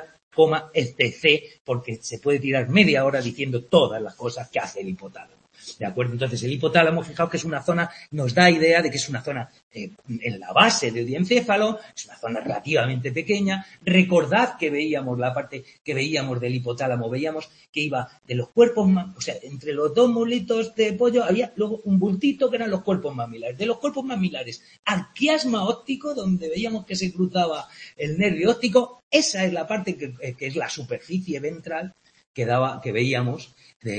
etc., porque se puede tirar media hora diciendo todas las cosas que hace el hipotálamo. ¿De acuerdo? Entonces, el hipotálamo, fijaos que es una zona, nos da idea de que es una zona en la base del diencéfalo, es una zona relativamente pequeña. Recordad que veíamos la parte que veíamos del hipotálamo, veíamos que iba de los cuerpos, o sea, entre los dos mulitos de pollo había luego un bultito que eran los cuerpos mamilares. De los cuerpos mamilares al quiasma óptico, donde veíamos que se cruzaba el nervio óptico, esa es la parte que es la superficie ventral que veíamos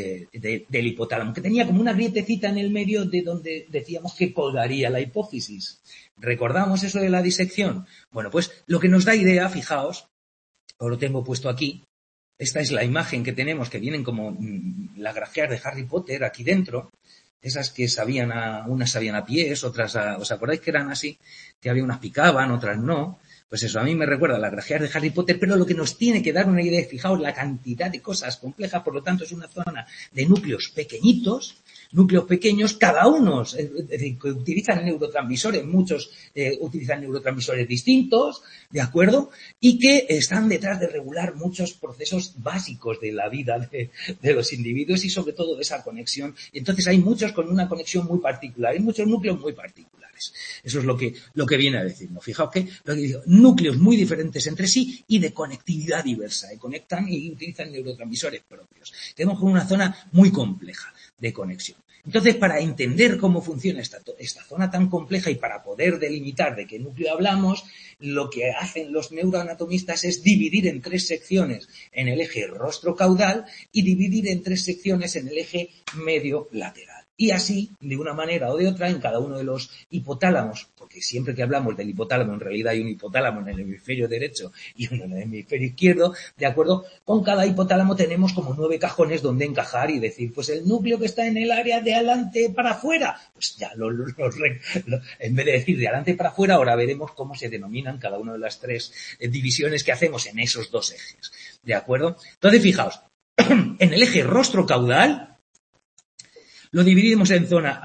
del hipotálamo, que tenía como una grietecita en el medio de donde decíamos que colgaría la hipófisis. ¿Recordamos eso de la disección? Bueno, pues lo que nos da idea, fijaos, os lo tengo puesto aquí, esta es la imagen que tenemos, que vienen como las grajeas de Harry Potter aquí dentro, esas que unas sabían a pies, otras ¿os acordáis que eran así? Que había unas picaban, otras no. Pues eso, a mí me recuerda a las grajeas de Harry Potter, pero lo que nos tiene que dar una idea es, fijaos, la cantidad de cosas complejas, por lo tanto es una zona de núcleos pequeñitos, núcleos pequeños, cada uno que utilizan neurotransmisores, muchos utilizan neurotransmisores distintos, ¿de acuerdo? Y que están detrás de regular muchos procesos básicos de la vida de los individuos y sobre todo de esa conexión. Y entonces hay muchos con una conexión muy particular, hay muchos núcleos muy particulares. Eso es lo que viene a decirnos. Fijaos que lo que digo, núcleos muy diferentes entre sí y de conectividad diversa. Y conectan y utilizan neurotransmisores propios. Tenemos una zona muy compleja de conexión. Entonces, para entender cómo funciona esta zona tan compleja y para poder delimitar de qué núcleo hablamos, lo que hacen los neuroanatomistas es dividir en 3 secciones en el eje rostro-caudal y dividir en 3 secciones en el eje medio-lateral. Y así, de una manera o de otra, en cada uno de los hipotálamos, porque siempre que hablamos del hipotálamo, en realidad hay un hipotálamo en el hemisferio derecho y uno en el hemisferio izquierdo, ¿de acuerdo? Con cada hipotálamo tenemos como 9 cajones donde encajar y decir, pues el núcleo que está en el área de adelante para afuera, pues ya en vez de decir de adelante para afuera, ahora veremos cómo se denominan cada una de las 3 divisiones que hacemos en esos 2 ejes, ¿de acuerdo? Entonces, fijaos, en el eje rostro-caudal, lo dividimos en zona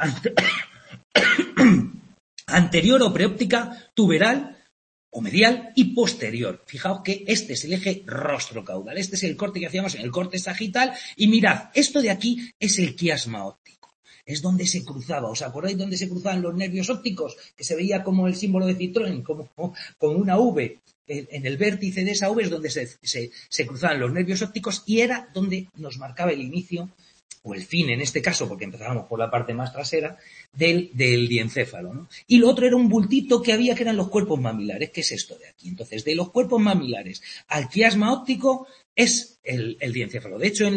anterior o preóptica, tuberal o medial y posterior. Fijaos que este es el eje rostro-caudal. Este es el corte que hacíamos en el corte sagital. Y mirad, esto de aquí es el quiasma óptico. Es donde se cruzaba. ¿Os acordáis dónde se cruzaban los nervios ópticos? Que se veía como el símbolo de Citroën, como una V. En el vértice de esa V es donde se cruzaban los nervios ópticos y era donde nos marcaba el inicio o el fin en este caso, porque empezábamos por la parte más trasera, del diencéfalo, ¿no? Y lo otro era un bultito que había que eran los cuerpos mamilares, que es esto de aquí. Entonces, de los cuerpos mamilares al quiasma óptico es el diencéfalo. De hecho, en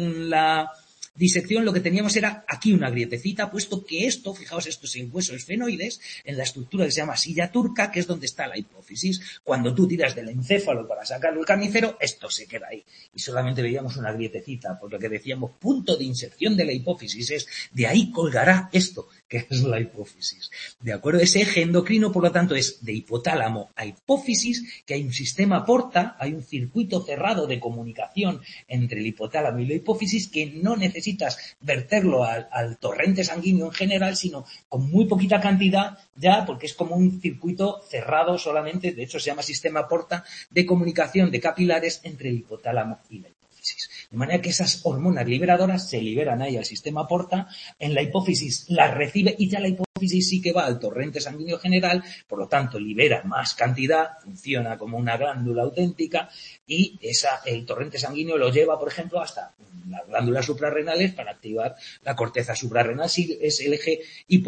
la disección lo que teníamos era aquí una grietecita, puesto que esto, fijaos, esto es el hueso esfenoides, en la estructura que se llama silla turca, que es donde está la hipófisis. Cuando tú tiras del encéfalo para sacarlo el carnicero, esto se queda ahí. Y solamente veíamos una grietecita, por lo que decíamos, punto de inserción de la hipófisis es, de ahí colgará esto, que es la hipófisis. ¿De acuerdo? Ese eje endocrino, por lo tanto, es de hipotálamo a hipófisis, que hay un sistema porta, hay un circuito cerrado de comunicación entre el hipotálamo y la hipófisis que no necesitas verterlo al torrente sanguíneo en general, sino con muy poquita cantidad ya, porque es como un circuito cerrado solamente, de hecho se llama sistema porta de comunicación de capilares entre el hipotálamo y la hipófisis. De manera que esas hormonas liberadoras se liberan ahí al sistema porta, en la hipófisis las recibe y ya la hipófisis sí que va al torrente sanguíneo general, por lo tanto libera más cantidad, funciona como una glándula auténtica y el torrente sanguíneo lo lleva, por ejemplo, hasta las glándulas suprarrenales para activar la corteza suprarrenal, si es el eje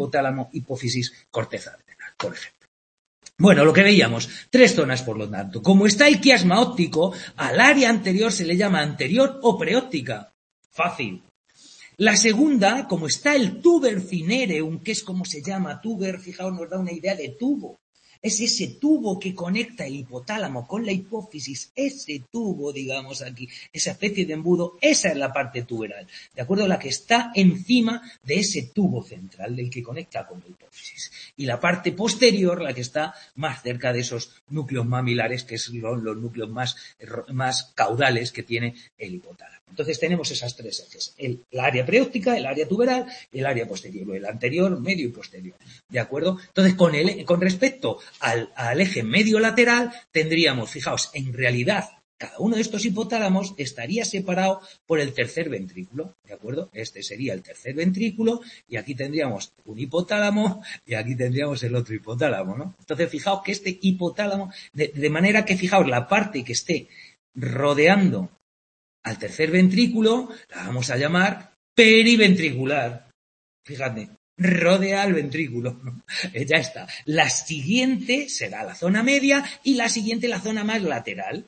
hipotálamo-hipófisis-corteza adrenal, por ejemplo. Bueno, lo que veíamos, 3 zonas por lo tanto. Como está el quiasma óptico, al área anterior se le llama anterior o preóptica. Fácil. La segunda, como está el tuber cinereum, que es como se llama tuber, fijaos, nos da una idea de tubo. Es ese tubo que conecta el hipotálamo con la hipófisis, ese tubo, digamos aquí, esa especie de embudo, esa es la parte tuberal, ¿de acuerdo? La que está encima de ese tubo central, del que conecta con la hipófisis. Y la parte posterior, la que está más cerca de esos núcleos mamilares, que son los núcleos más caudales que tiene el hipotálamo. Entonces tenemos esas 3 ejes, el área preóptica, el área tuberal y el área posterior, el anterior, medio y posterior, ¿de acuerdo? Entonces con respecto al eje medio lateral tendríamos, fijaos, en realidad cada uno de estos hipotálamos estaría separado por el tercer ventrículo, ¿de acuerdo? Este sería el tercer ventrículo y aquí tendríamos un hipotálamo y aquí tendríamos el otro hipotálamo, ¿no? Entonces fijaos que este hipotálamo, de manera que fijaos la parte que esté rodeando al tercer ventrículo la vamos a llamar periventricular. Fíjate, rodea al ventrículo. Ya está. La siguiente será la zona media y la siguiente la zona más lateral.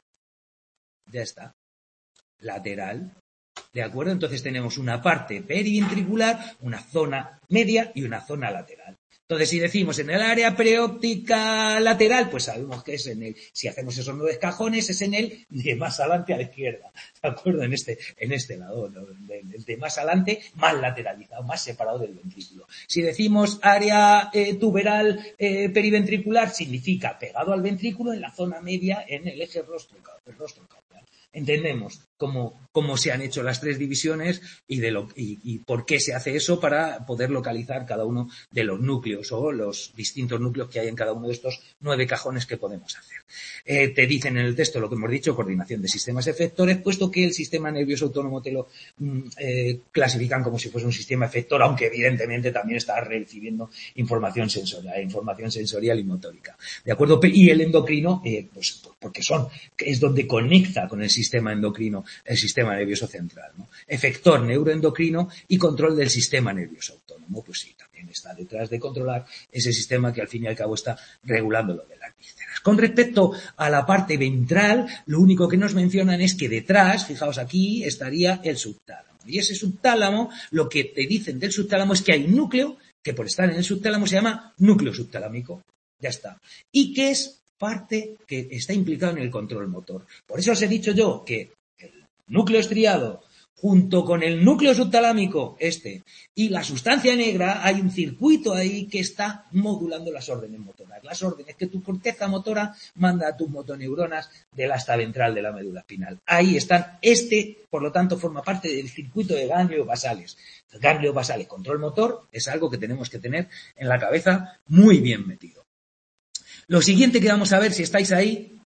Ya está. Lateral. ¿De acuerdo? Entonces tenemos una parte periventricular, una zona media y una zona lateral. Entonces, si decimos en el área preóptica lateral, pues sabemos que es si hacemos esos 9 cajones, es en el de más adelante a la izquierda, ¿de acuerdo? En este lado, el de más adelante, más lateralizado, más separado del ventrículo. Si decimos área tuberal periventricular, significa pegado al ventrículo en la zona media en el eje rostro-caudal. Entendemos cómo se han hecho las 3 divisiones y por qué se hace eso para poder localizar cada uno de los núcleos o los distintos núcleos que hay en cada uno de estos 9 cajones que podemos hacer. Te dicen en el texto lo que hemos dicho, coordinación de sistemas efectores, puesto que el sistema nervioso autónomo te lo clasifican como si fuese un sistema efector, aunque evidentemente también está recibiendo información sensorial y motórica. ¿De acuerdo? Y el endocrino, pues porque es donde conecta con el sistema endocrino, el sistema nervioso central, ¿no? Efector neuroendocrino y control del sistema nervioso autónomo, pues sí, también está detrás de controlar ese sistema que al fin y al cabo está regulando lo de las vísceras. Con respecto a la parte ventral, lo único que nos mencionan es que detrás, fijaos aquí, estaría el subtálamo. Y ese subtálamo, lo que te dicen del subtálamo es que hay un núcleo que por estar en el subtálamo se llama núcleo subtalámico. Ya está. Y que es parte que está implicado en el control motor. Por eso os he dicho yo que el núcleo estriado junto con el núcleo subtalámico, y la sustancia negra, hay un circuito ahí que está modulando las órdenes motoras. Las órdenes que tu corteza motora manda a tus motoneuronas del asta ventral de la médula espinal. Ahí están. Por lo tanto, forma parte del circuito de ganglios basales. El ganglio basales, control motor, es algo que tenemos que tener en la cabeza muy bien metido. Lo siguiente que vamos a ver, si estáis ahí,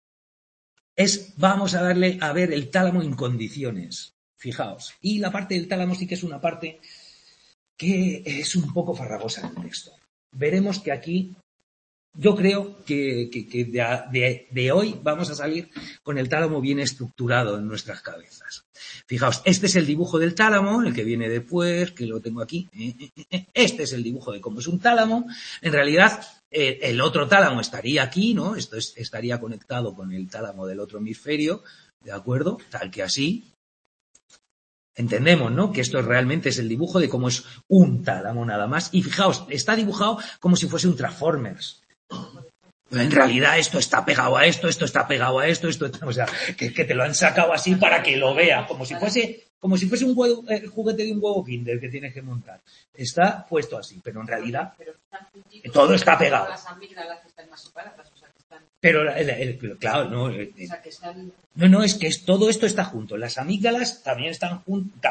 vamos a darle a ver el tálamo en condiciones. Fijaos. Y la parte del tálamo sí que es una parte que es un poco farragosa en el texto. Veremos que aquí, yo creo que de hoy vamos a salir con el tálamo bien estructurado en nuestras cabezas. Fijaos, este es el dibujo del tálamo, el que viene después, que lo tengo aquí. Este es el dibujo de cómo es un tálamo. En realidad, el otro tálamo estaría aquí, ¿no? Esto estaría conectado con el tálamo del otro hemisferio, ¿de acuerdo? Tal que así. Entendemos, ¿no? Que esto realmente es el dibujo de cómo es un tálamo nada más. Y fijaos, está dibujado como si fuese un Transformers. En realidad esto está pegado a esto está pegado a esto, o sea, que te lo han sacado así para que lo vea, como si fuese un juguete de un huevo Kinder que tienes que montar. Está puesto así, pero en realidad todo está pegado. Las amígdalas están más separadas, o sea, que están... Pero, claro, no. No, es que todo esto está junto. Las amígdalas también están juntas.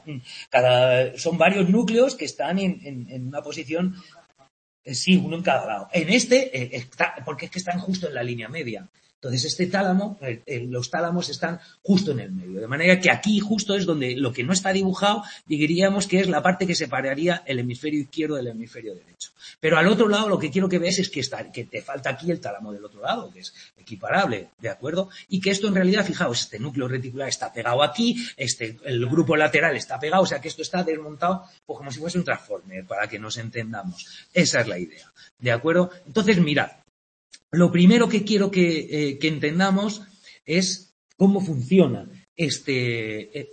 Son varios núcleos que están en una posición, sí, uno en cada lado. En porque es que están justo en la línea media. Entonces, este tálamo, los tálamos están justo en el medio. De manera que aquí justo es donde lo que no está dibujado, diríamos que es la parte que separaría el hemisferio izquierdo del hemisferio derecho. Pero al otro lado lo que quiero que veas es que te falta aquí el tálamo del otro lado, que es equiparable, ¿de acuerdo? Y que esto en realidad, fijaos, este núcleo reticular está pegado aquí, el grupo lateral está pegado, o sea que esto está desmontado pues como si fuese un transformer, para que nos entendamos. Esa es la idea, ¿de acuerdo? Entonces, mirad. Lo primero que quiero que entendamos es cómo funciona este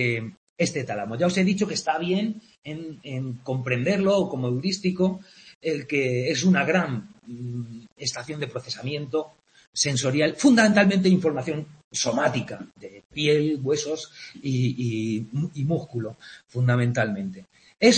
tálamo. Ya os he dicho que está bien en comprenderlo como heurístico, el que es una gran estación de procesamiento sensorial, fundamentalmente información somática, de piel, huesos y músculo, fundamentalmente.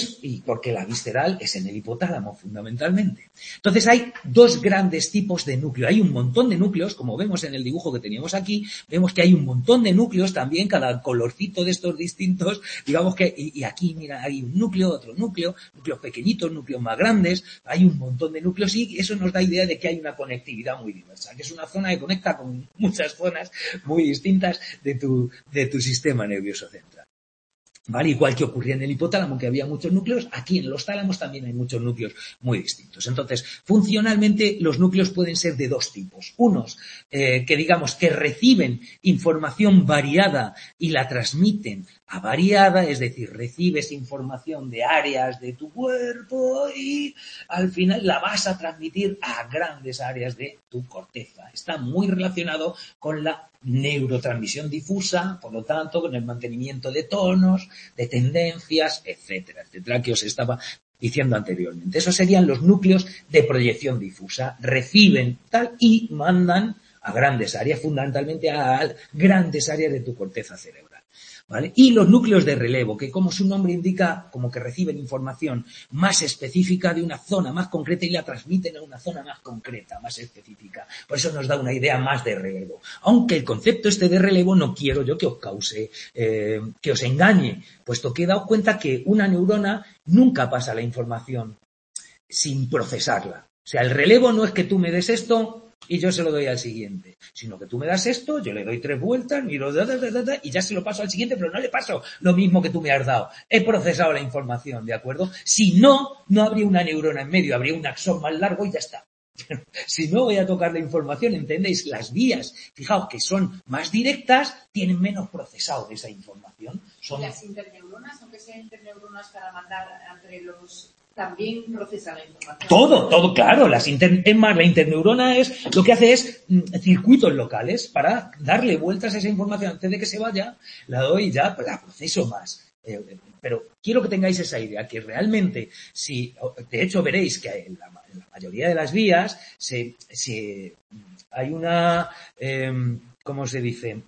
Y porque la visceral es en el hipotálamo, fundamentalmente. Entonces hay dos grandes tipos de núcleo. Hay un montón de núcleos, como vemos en el dibujo que teníamos aquí, vemos que hay un montón de núcleos también, cada colorcito de estos distintos, digamos que, y aquí, mira, hay un núcleo, otro núcleo, núcleos pequeñitos, núcleos más grandes, hay un montón de núcleos y eso nos da idea de que hay una conectividad muy diversa, que es una zona que conecta con muchas zonas muy distintas de tu sistema nervioso central. ¿Vale? Igual que ocurría en el hipotálamo, que había muchos núcleos, aquí en los tálamos también hay muchos núcleos muy distintos. Entonces, funcionalmente, los núcleos pueden ser de dos tipos. Unos que digamos que reciben información variada y la transmiten a variada, es decir, recibes información de áreas de tu cuerpo y al final la vas a transmitir a grandes áreas de tu corteza. Está muy relacionado con la neurotransmisión difusa, por lo tanto, con el mantenimiento de tonos, de tendencias, etcétera, que os estaba diciendo anteriormente. Esos serían los núcleos de proyección difusa. Reciben tal y mandan a grandes áreas, fundamentalmente a grandes áreas de tu corteza cerebral. ¿Vale? Y los núcleos de relevo, que como su nombre indica, como que reciben información más específica de una zona más concreta y la transmiten a una zona más concreta, más específica. Por eso nos da una idea más de relevo. Aunque el concepto de relevo no quiero yo que os cause, que os engañe, puesto que he dado cuenta que una neurona nunca pasa la información sin procesarla. O sea, el relevo no es que tú me des esto y yo se lo doy al siguiente, sino que tú me das esto, yo le doy 3 vueltas, miro, y ya se lo paso al siguiente, pero no le paso lo mismo que tú me has dado. He procesado la información, ¿de acuerdo? Si no, no habría una neurona en medio, habría un axón más largo y ya está. Si no voy a tocar la información, ¿entendéis? Las vías, fijaos que son más directas, tienen menos procesado de esa información. Son... Las interneuronas, aunque sean interneuronas para mandar entre los... también procesa la información. Todo, claro. Es más, la interneurona lo que hace es circuitos locales para darle vueltas a esa información antes de que se vaya, la doy y ya, pues la proceso más. Pero quiero que tengáis esa idea, que realmente, de hecho veréis que en la mayoría de las vías hay una, ¿cómo se dice?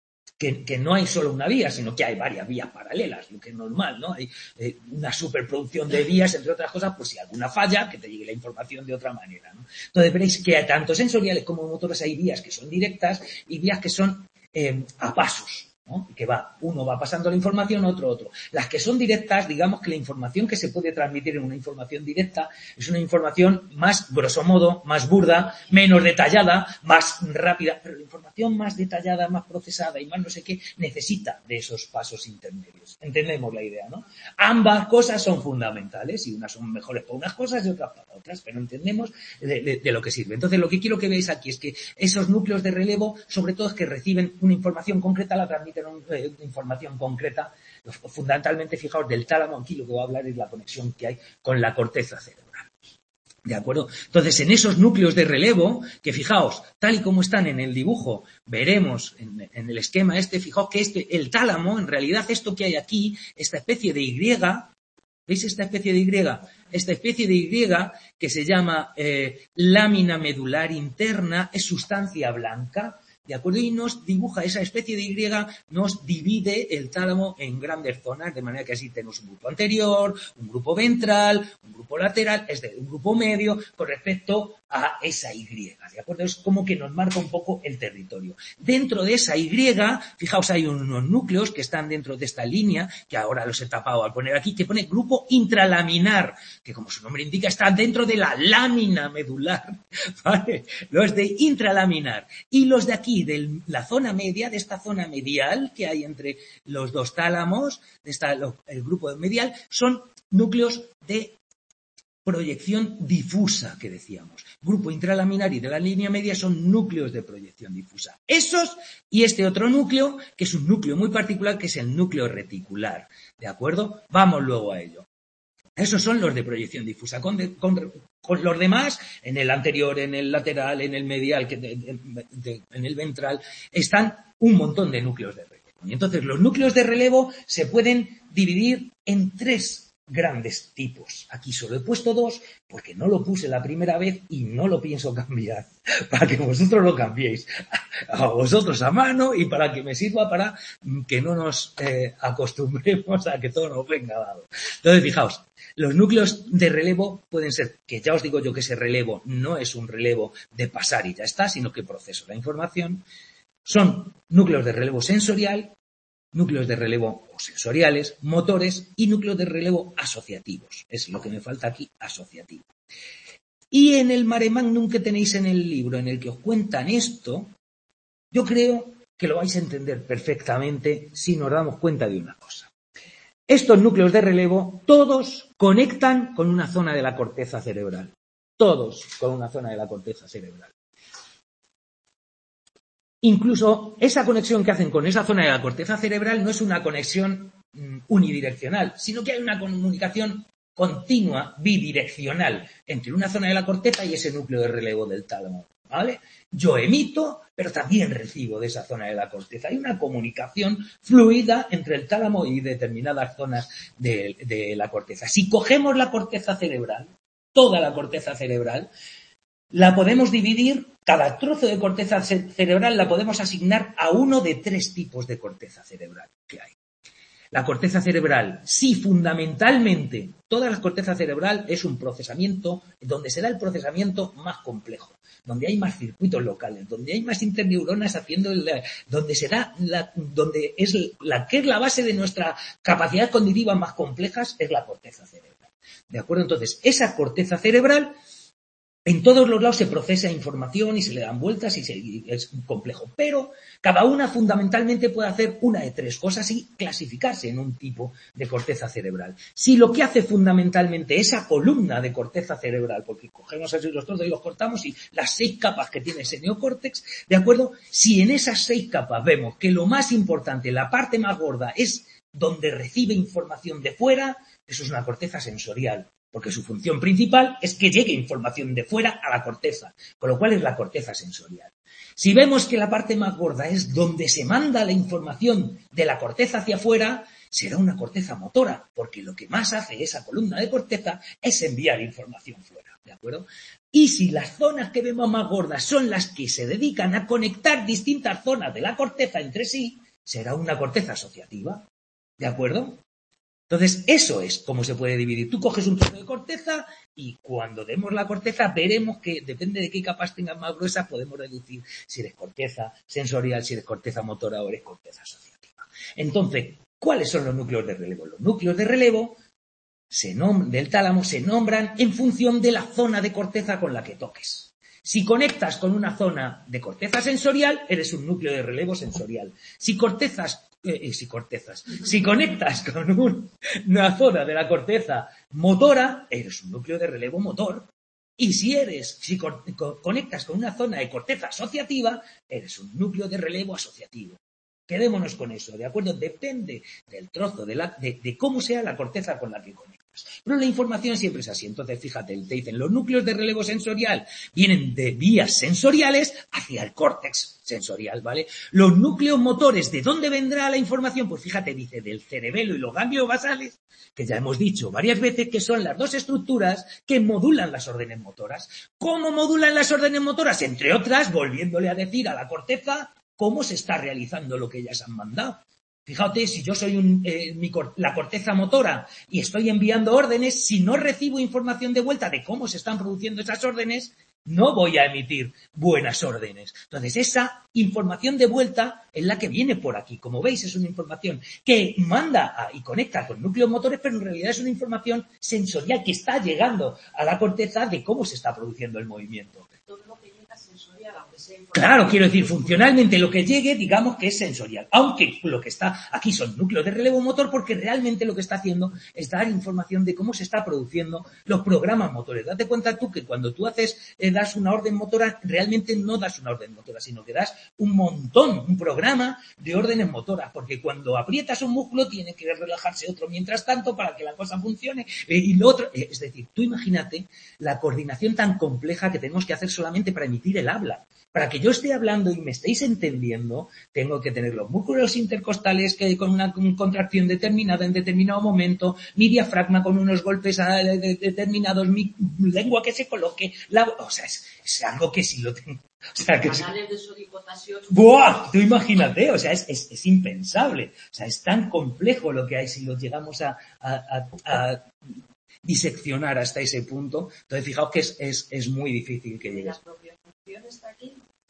Que no hay solo una vía, sino que hay varias vías paralelas, lo que es normal, ¿no? Hay una superproducción de vías, entre otras cosas, por si alguna falla, que te llegue la información de otra manera, ¿no? Entonces veréis que tanto sensoriales como motores hay vías que son directas y vías que son a pasos, ¿no? Que uno va pasando la información, otro. Las que son directas, digamos que la información que se puede transmitir en una información directa es una información más, grosso modo, más burda, menos detallada, más rápida, pero la información más detallada, más procesada y más no sé qué, necesita de esos pasos intermedios. Entendemos la idea, ¿no? Ambas cosas son fundamentales y unas son mejores para unas cosas y otras para otras, pero entendemos de lo que sirve. Entonces, lo que quiero que veáis aquí es que esos núcleos de relevo, sobre todo es que reciben una información concreta, la transmiten información concreta, fundamentalmente, fijaos, del tálamo, aquí lo que voy a hablar es la conexión que hay con la corteza cerebral. ¿De acuerdo? Entonces, en esos núcleos de relevo, que fijaos, tal y como están en el dibujo, veremos en el esquema fijaos que el tálamo, en realidad esto que hay aquí, esta especie de Y, ¿veis esta especie de Y? Esta especie de Y que se llama lámina medular interna, es sustancia blanca, ¿de acuerdo? Y nos dibuja esa especie de Y, nos divide el tálamo en grandes zonas, de manera que así tenemos un grupo anterior, un grupo ventral, un grupo lateral, es decir, un grupo medio con respecto a esa Y, ¿de acuerdo? Es como que nos marca un poco el territorio. Dentro de esa Y, fijaos, hay unos núcleos que están dentro de esta línea, que ahora los he tapado al poner aquí, que pone grupo intralaminar, que como su nombre indica, está dentro de la lámina medular, ¿vale? Los de intralaminar. Y los de aquí, de la zona media, de esta zona medial que hay entre los dos tálamos, el grupo medial, son núcleos de proyección difusa, que decíamos. Grupo intralaminar y de la línea media son núcleos de proyección difusa. Esos y este otro núcleo, que es un núcleo muy particular, que es el núcleo reticular. ¿De acuerdo? Vamos luego a ello. Esos son los de proyección difusa. Con los demás, en el anterior, en el lateral, en el medial, en el ventral, están un montón de núcleos de relevo. Y entonces los núcleos de relevo se pueden dividir en tres grandes tipos. Aquí solo he puesto dos porque no lo puse la primera vez y no lo pienso cambiar, para que vosotros lo cambiéis a vosotros a mano y para que me sirva para que no nos acostumbremos a que todo nos venga dado. Entonces, fijaos, los núcleos de relevo pueden ser, que ya os digo yo que ese relevo no es un relevo de pasar y ya está, sino que proceso la información. Son núcleos de relevo sensorial, núcleos de relevo sensoriales, motores y núcleos de relevo asociativos. Es lo que me falta aquí, asociativo. Y en el mare magnum que tenéis en el libro en el que os cuentan esto, yo creo que lo vais a entender perfectamente si nos damos cuenta de una cosa. Estos núcleos de relevo, todos conectan con una zona de la corteza cerebral. Todos con una zona de la corteza cerebral. Incluso esa conexión que hacen con esa zona de la corteza cerebral no es una conexión unidireccional, sino que hay una comunicación continua, bidireccional, entre una zona de la corteza y ese núcleo de relevo del tálamo, ¿vale? Yo emito, pero también recibo de esa zona de la corteza. Hay una comunicación fluida entre el tálamo y determinadas zonas de la corteza. Si cogemos la corteza cerebral, toda la corteza cerebral, la podemos dividir, cada trozo de corteza cerebral la podemos asignar a uno de tres tipos de corteza cerebral que hay. La corteza cerebral, sí, fundamentalmente, toda la corteza cerebral es un procesamiento, donde se da el procesamiento más complejo, donde hay más circuitos locales, donde hay más interneuronas haciendo, donde se da, donde es la que es la base de nuestra capacidad cognitiva más complejas, es la corteza cerebral. ¿De acuerdo? Entonces, esa corteza cerebral, en todos los lados se procesa información y se le dan vueltas y es complejo. Pero cada una fundamentalmente puede hacer una de tres cosas y clasificarse en un tipo de corteza cerebral. Si lo que hace fundamentalmente esa columna de corteza cerebral, porque cogemos así los trozos y los cortamos y las 6 capas que tiene ese neocórtex, ¿de acuerdo? Si en esas 6 capas vemos que lo más importante, la parte más gorda, es donde recibe información de fuera, eso es una corteza sensorial. Porque su función principal es que llegue información de fuera a la corteza, con lo cual es la corteza sensorial. Si vemos que la parte más gorda es donde se manda la información de la corteza hacia afuera, será una corteza motora, porque lo que más hace esa columna de corteza es enviar información fuera, ¿de acuerdo? Y si las zonas que vemos más gordas son las que se dedican a conectar distintas zonas de la corteza entre sí, será una corteza asociativa, ¿de acuerdo? Entonces, eso es cómo se puede dividir. Tú coges un trozo de corteza y cuando demos la corteza veremos que depende de qué capas tengas más gruesas podemos deducir si eres corteza sensorial, si eres corteza motora o eres corteza asociativa. Entonces, ¿cuáles son los núcleos de relevo? Los núcleos de relevo del tálamo se nombran en función de la zona de corteza con la que toques. Si conectas con una zona de corteza sensorial, eres un núcleo de relevo sensorial. Si conectas con una zona de la corteza motora, eres un núcleo de relevo motor. Y si conectas con una zona de corteza asociativa, eres un núcleo de relevo asociativo. Quedémonos con eso, ¿de acuerdo? Depende del trozo, de cómo sea la corteza con la que conectas. Pero la información siempre es así. Entonces, fíjate, te dicen, los núcleos de relevo sensorial vienen de vías sensoriales hacia el córtex sensorial, ¿vale? Los núcleos motores, ¿de dónde vendrá la información? Pues fíjate, dice, del cerebelo y los ganglios basales, que ya hemos dicho varias veces que son las dos estructuras que modulan las órdenes motoras. ¿Cómo modulan las órdenes motoras? Entre otras, volviéndole a decir a la corteza cómo se está realizando lo que ellas han mandado. Fíjate, si yo soy la corteza motora y estoy enviando órdenes, si no recibo información de vuelta de cómo se están produciendo esas órdenes, no voy a emitir buenas órdenes. Entonces, esa información de vuelta es la que viene por aquí. Como veis, es una información que manda y conecta con núcleos motores, pero en realidad es una información sensorial que está llegando a la corteza de cómo se está produciendo el movimiento. Claro, quiero decir, funcionalmente lo que llegue, digamos que es sensorial. Aunque lo que está aquí son núcleos de relevo motor, porque realmente lo que está haciendo es dar información de cómo se está produciendo los programas motores. Date cuenta tú que cuando tú das una orden motora, realmente no das una orden motora, sino que das un programa de órdenes motoras. Porque cuando aprietas un músculo, tiene que relajarse otro mientras tanto para que la cosa funcione. Y lo otro, es decir, tú imagínate la coordinación tan compleja que tenemos que hacer solamente para emitir el habla. Para que yo esté hablando y me estéis entendiendo, tengo que tener los músculos intercostales que con una contracción determinada en determinado momento, mi diafragma con unos golpes determinados, mi lengua que se coloque, o sea, es algo que sí lo tengo. O sea, que canales de sodio y potasio. ¡Buah! Tú imagínate, o sea, es impensable. O sea, es tan complejo lo que hay si lo llegamos a diseccionar hasta ese punto. Entonces, fijaos que es muy difícil que llegues. ¿La propiocepción está aquí?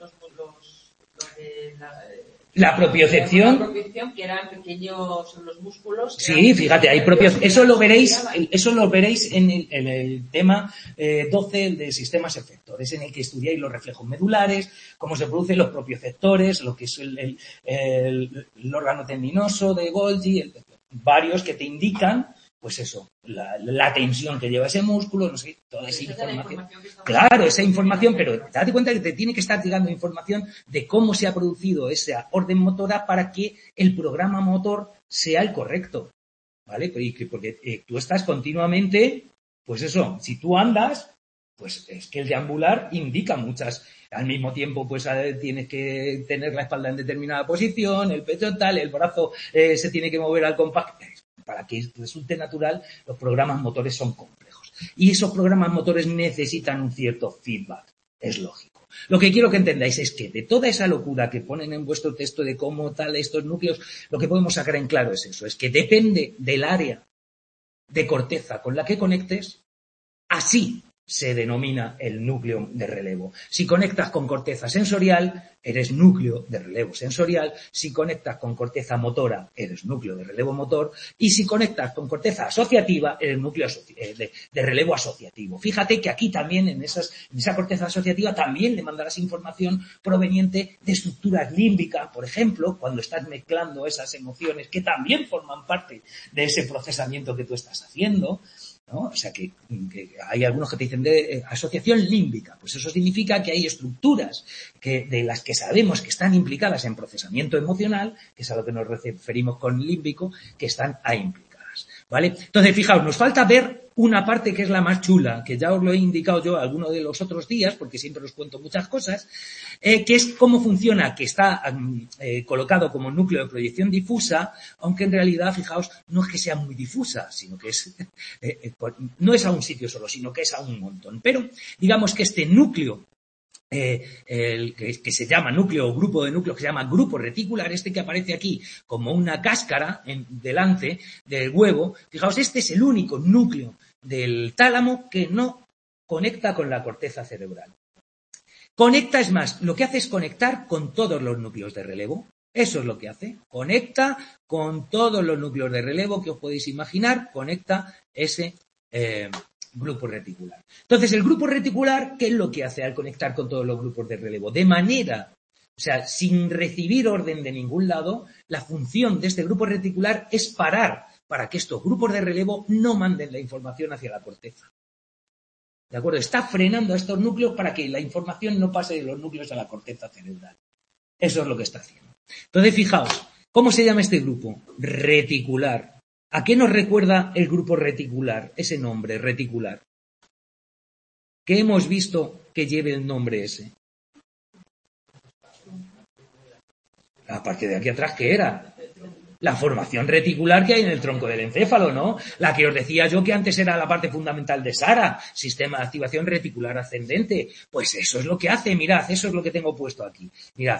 La propiocepción. La propiocepción, que eran pequeños los músculos. Sí, fíjate, hay propios. Eso lo veréis en el tema 12 de sistemas efectores, en el que estudiáis los reflejos medulares, cómo se producen los propioceptores, lo que es el órgano tendinoso de Golgi, varios que te indican, pues eso, la tensión que lleva ese músculo, no sé, toda esa información. Claro, esa información, pero date cuenta que te tiene que estar llegando información de cómo se ha producido esa orden motora para que el programa motor sea el correcto, ¿vale? Porque tú estás continuamente, pues eso, si tú andas, pues es que el deambular indica muchas. Al mismo tiempo, pues tienes que tener la espalda en determinada posición, el pecho tal, el brazo se tiene que mover al compás. Para que resulte natural, los programas motores son complejos. Y esos programas motores necesitan un cierto feedback. Es lógico. Lo que quiero que entendáis es que de toda esa locura que ponen en vuestro texto de cómo tal estos núcleos, lo que podemos sacar en claro es eso. Es que depende del área de corteza con la que conectes, así se denomina el núcleo de relevo. Si conectas con corteza sensorial, eres núcleo de relevo sensorial. Si conectas con corteza motora, eres núcleo de relevo motor. Y si conectas con corteza asociativa, eres núcleo de relevo asociativo. Fíjate que aquí también, en esa corteza asociativa, también le mandarás información proveniente de estructuras límbicas, por ejemplo, cuando estás mezclando esas emociones que también forman parte de ese procesamiento que tú estás haciendo, ¿no? O sea, que hay algunos que te dicen de asociación límbica. Pues eso significa que hay estructuras de las que sabemos que están implicadas en procesamiento emocional, que es a lo que nos referimos con límbico, que están ahí implicadas, ¿vale? Entonces, fijaos, nos falta ver una parte que es la más chula, que ya os lo he indicado yo alguno de los otros días, porque siempre os cuento muchas cosas, que es cómo funciona, que está colocado como núcleo de proyección difusa, aunque en realidad, fijaos, no es que sea muy difusa, sino que es no es a un sitio solo, sino que es a un montón. Pero digamos que este núcleo, que se llama núcleo o grupo de núcleos, que se llama grupo reticular, este que aparece aquí como una cáscara delante del huevo, fijaos, este es el único núcleo del tálamo que no conecta con la corteza cerebral. Conecta, es más, lo que hace es conectar con todos los núcleos de relevo. Eso es lo que hace. Conecta con todos los núcleos de relevo que os podéis imaginar, conecta ese grupo reticular. Entonces, el grupo reticular, ¿qué es lo que hace al conectar con todos los grupos de relevo? De manera, o sea, sin recibir orden de ningún lado, la función de este grupo reticular es parar para que estos grupos de relevo no manden la información hacia la corteza. ¿De acuerdo? Está frenando a estos núcleos para que la información no pase de los núcleos a la corteza cerebral. Eso es lo que está haciendo. Entonces, fijaos, ¿cómo se llama este grupo? Reticular. ¿A qué nos recuerda el grupo reticular, ese nombre, reticular? ¿Qué hemos visto que lleve el nombre ese? La parte de aquí atrás, ¿qué era? La formación reticular que hay en el tronco del encéfalo, ¿no? La que os decía yo que antes era la parte fundamental de SARA, sistema de activación reticular ascendente. Pues eso es lo que hace, mirad, eso es lo que tengo puesto aquí. Mirad.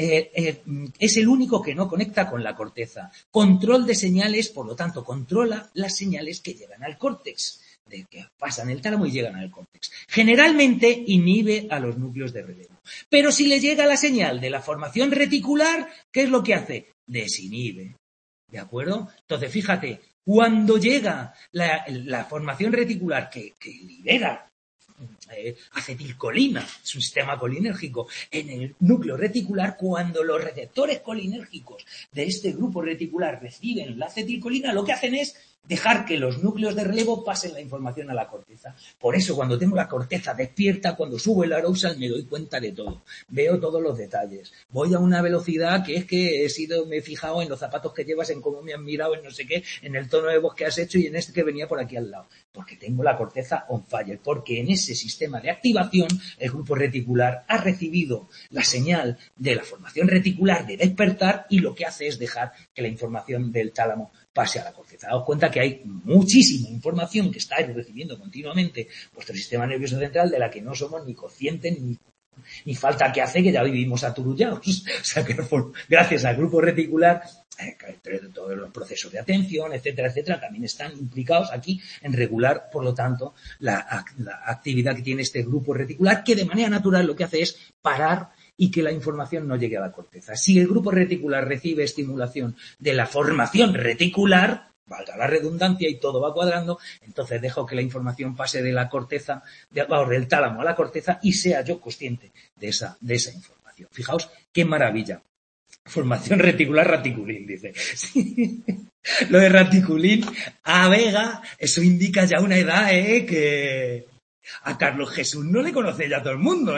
Es el único que no conecta con la corteza. Control de señales, por lo tanto, controla las señales que llegan al córtex, de que pasan el tálamo y llegan al córtex. Generalmente inhibe a los núcleos de relevo. Pero si le llega la señal de la formación reticular, ¿qué es lo que hace? Desinhibe. ¿De acuerdo? Entonces, fíjate, cuando llega la formación reticular que libera acetilcolina, es un sistema colinérgico, en el núcleo reticular, cuando los receptores colinérgicos de este grupo reticular reciben la acetilcolina, lo que hacen es dejar que los núcleos de relevo pasen la información a la corteza. Por eso, cuando tengo la corteza despierta, cuando subo el arousal, me doy cuenta de todo. Veo todos los detalles. Voy a una velocidad que es que me he fijado en los zapatos que llevas, en cómo me han mirado, en no sé qué, en el tono de voz que has hecho y en este que venía por aquí al lado. Porque tengo la corteza on fire. Porque en ese sistema de activación, el grupo reticular ha recibido la señal de la formación reticular de despertar y lo que hace es dejar que la información del tálamo pase a la corteza. Daos cuenta que hay muchísima información que estáis recibiendo continuamente vuestro sistema nervioso central de la que no somos ni conscientes ni falta que hace, que ya vivimos aturullados. O sea que gracias al grupo reticular, todos los procesos de atención, etcétera, etcétera, también están implicados aquí en regular, por lo tanto, la actividad que tiene este grupo reticular, que de manera natural lo que hace es parar y que la información no llegue a la corteza. Si el grupo reticular recibe estimulación de la formación reticular, valga la redundancia y todo va cuadrando, entonces dejo que la información pase de la corteza, del tálamo a la corteza y sea yo consciente de esa información. Fijaos qué maravilla. Formación reticular raticulín, dice. Sí. Lo de raticulín a Vega, eso indica ya una edad, que a Carlos Jesús no le conoce ya todo el mundo,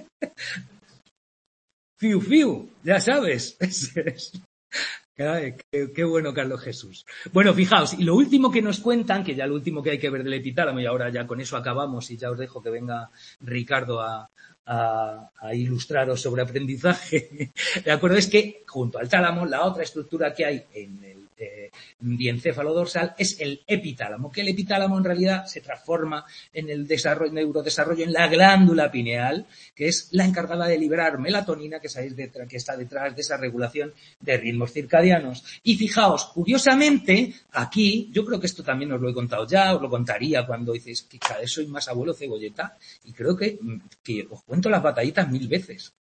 Fiu, fiu, ya sabes. Qué bueno, Carlos Jesús. Bueno, fijaos, y lo último que nos cuentan, que ya lo último que hay que ver del epitálamo, y ahora ya con eso acabamos y ya os dejo que venga Ricardo a ilustraros sobre aprendizaje, ¿de acuerdo? Es que junto al tálamo, la otra estructura que hay en el diencéfalo dorsal es el epitálamo, que el epitálamo en realidad se transforma en el neurodesarrollo en la glándula pineal, que es la encargada de liberar melatonina, que sabéis que está detrás de esa regulación de ritmos circadianos. Y fijaos, curiosamente, aquí, yo creo que esto también os lo he contado ya, os lo contaría cuando dices que cada vez soy más abuelo cebolleta, y creo que os cuento las batallitas 1000 veces.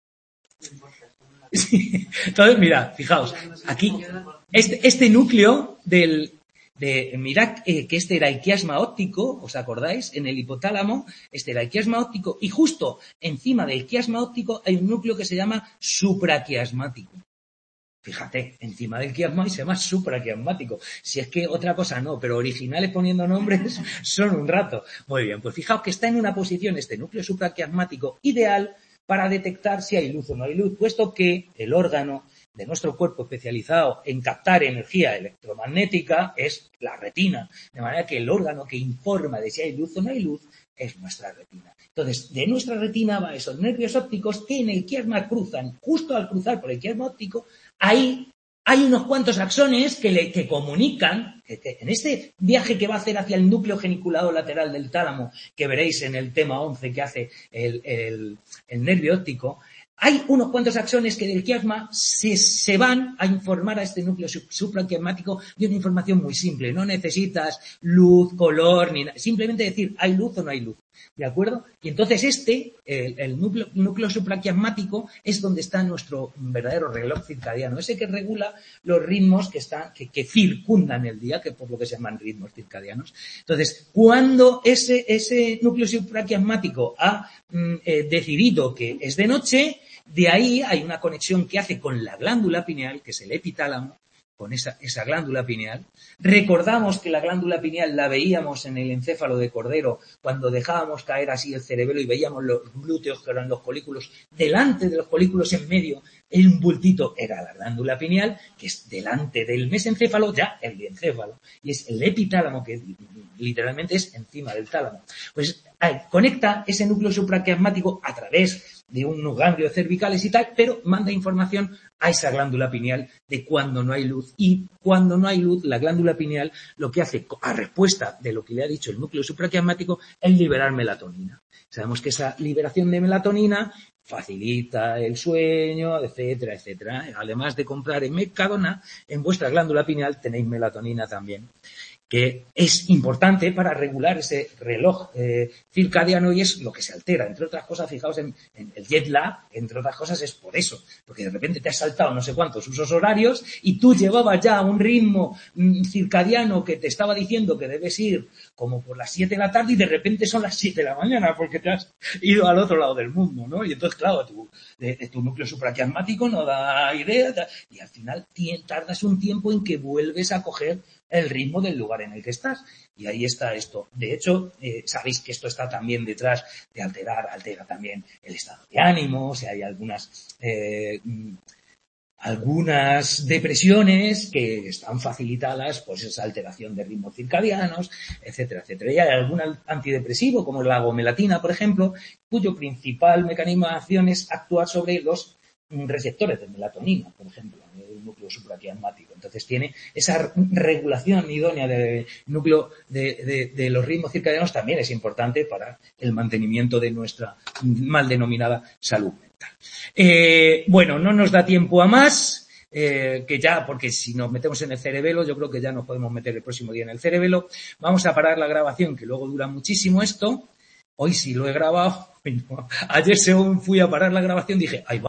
Sí. Entonces, mirad, fijaos, aquí, este núcleo mirad que este era el quiasma óptico, ¿os acordáis? En el hipotálamo, este era el quiasma óptico, y justo encima del quiasma óptico hay un núcleo que se llama supraquiasmático. Fíjate, encima del quiasma y se llama supraquiasmático. Si es que otra cosa no, pero originales poniendo nombres son un rato. Muy bien, pues fijaos que está en una posición este núcleo supraquiasmático ideal para detectar si hay luz o no hay luz, puesto que el órgano de nuestro cuerpo especializado en captar energía electromagnética es la retina. De manera que el órgano que informa de si hay luz o no hay luz es nuestra retina. Entonces, de nuestra retina van esos nervios ópticos que en el quiasma cruzan. Justo al cruzar por el quiasma óptico, ahí hay unos cuantos axones que comunican, que en este viaje que va a hacer hacia el núcleo geniculado lateral del tálamo, que veréis en el tema 11 que hace el nervio óptico, hay unos cuantos axones que del quiasma se van a informar a este núcleo supraquiasmático de una información muy simple. No necesitas luz, color, ni nada. Simplemente decir, ¿hay luz o no hay luz? ¿De acuerdo? Y entonces el núcleo supraquiasmático es donde está nuestro verdadero reloj circadiano, ese que regula los ritmos que circundan el día, que por lo que se llaman ritmos circadianos. Entonces, cuando ese núcleo supraquiasmático ha decidido que es de noche, de ahí hay una conexión que hace con la glándula pineal, que es el epitálamo, con esa glándula pineal. Recordamos que la glándula pineal la veíamos en el encéfalo de cordero cuando dejábamos caer así el cerebelo y veíamos los glúteos, que eran los folículos, delante de los folículos en medio, un bultito era la glándula pineal, que es delante del mesencéfalo, ya el diencéfalo, y es el epitálamo, que literalmente es encima del tálamo. Pues conecta ese núcleo supraquiasmático a través de unos ganglios cervicales y tal, pero manda información a esa glándula pineal de cuando no hay luz. Y cuando no hay luz, la glándula pineal lo que hace, a respuesta de lo que le ha dicho el núcleo supraquiasmático, es liberar melatonina. Sabemos que esa liberación de melatonina facilita el sueño, etcétera, etcétera. Además de comprar en Mercadona, en vuestra glándula pineal tenéis melatonina también, que es importante para regular ese reloj circadiano y es lo que se altera. Entre otras cosas, fijaos en el jet lag, entre otras cosas es por eso, porque de repente te has saltado no sé cuántos usos horarios y tú llevabas ya un ritmo circadiano que te estaba diciendo que debes ir como por las 7 de la tarde y de repente son las 7 de la mañana porque te has ido al otro lado del mundo, ¿no? Y entonces, claro, tu núcleo supraquiasmático no da idea y al final tardas un tiempo en que vuelves a coger el ritmo del lugar en el que estás. Y ahí está esto. De hecho, sabéis que esto está también detrás de altera también el estado de ánimo, o sea, hay algunas depresiones que están facilitadas por esa alteración de ritmos circadianos, etcétera, etcétera. Y hay algún antidepresivo, como la gomelatina, por ejemplo, cuyo principal mecanismo de acción es actuar sobre los receptores de melatonina, por ejemplo, el núcleo supraquiasmático. Entonces tiene esa regulación idónea del núcleo de los ritmos circadianos, también es importante para el mantenimiento de nuestra mal denominada salud mental. Bueno, no nos da tiempo a más, que ya, porque si nos metemos en el cerebelo, yo creo que ya nos podemos meter el próximo día en el cerebelo. Vamos a parar la grabación, que luego dura muchísimo esto. Hoy sí lo he grabado. Ayer según fui a parar la grabación dije, ahí va.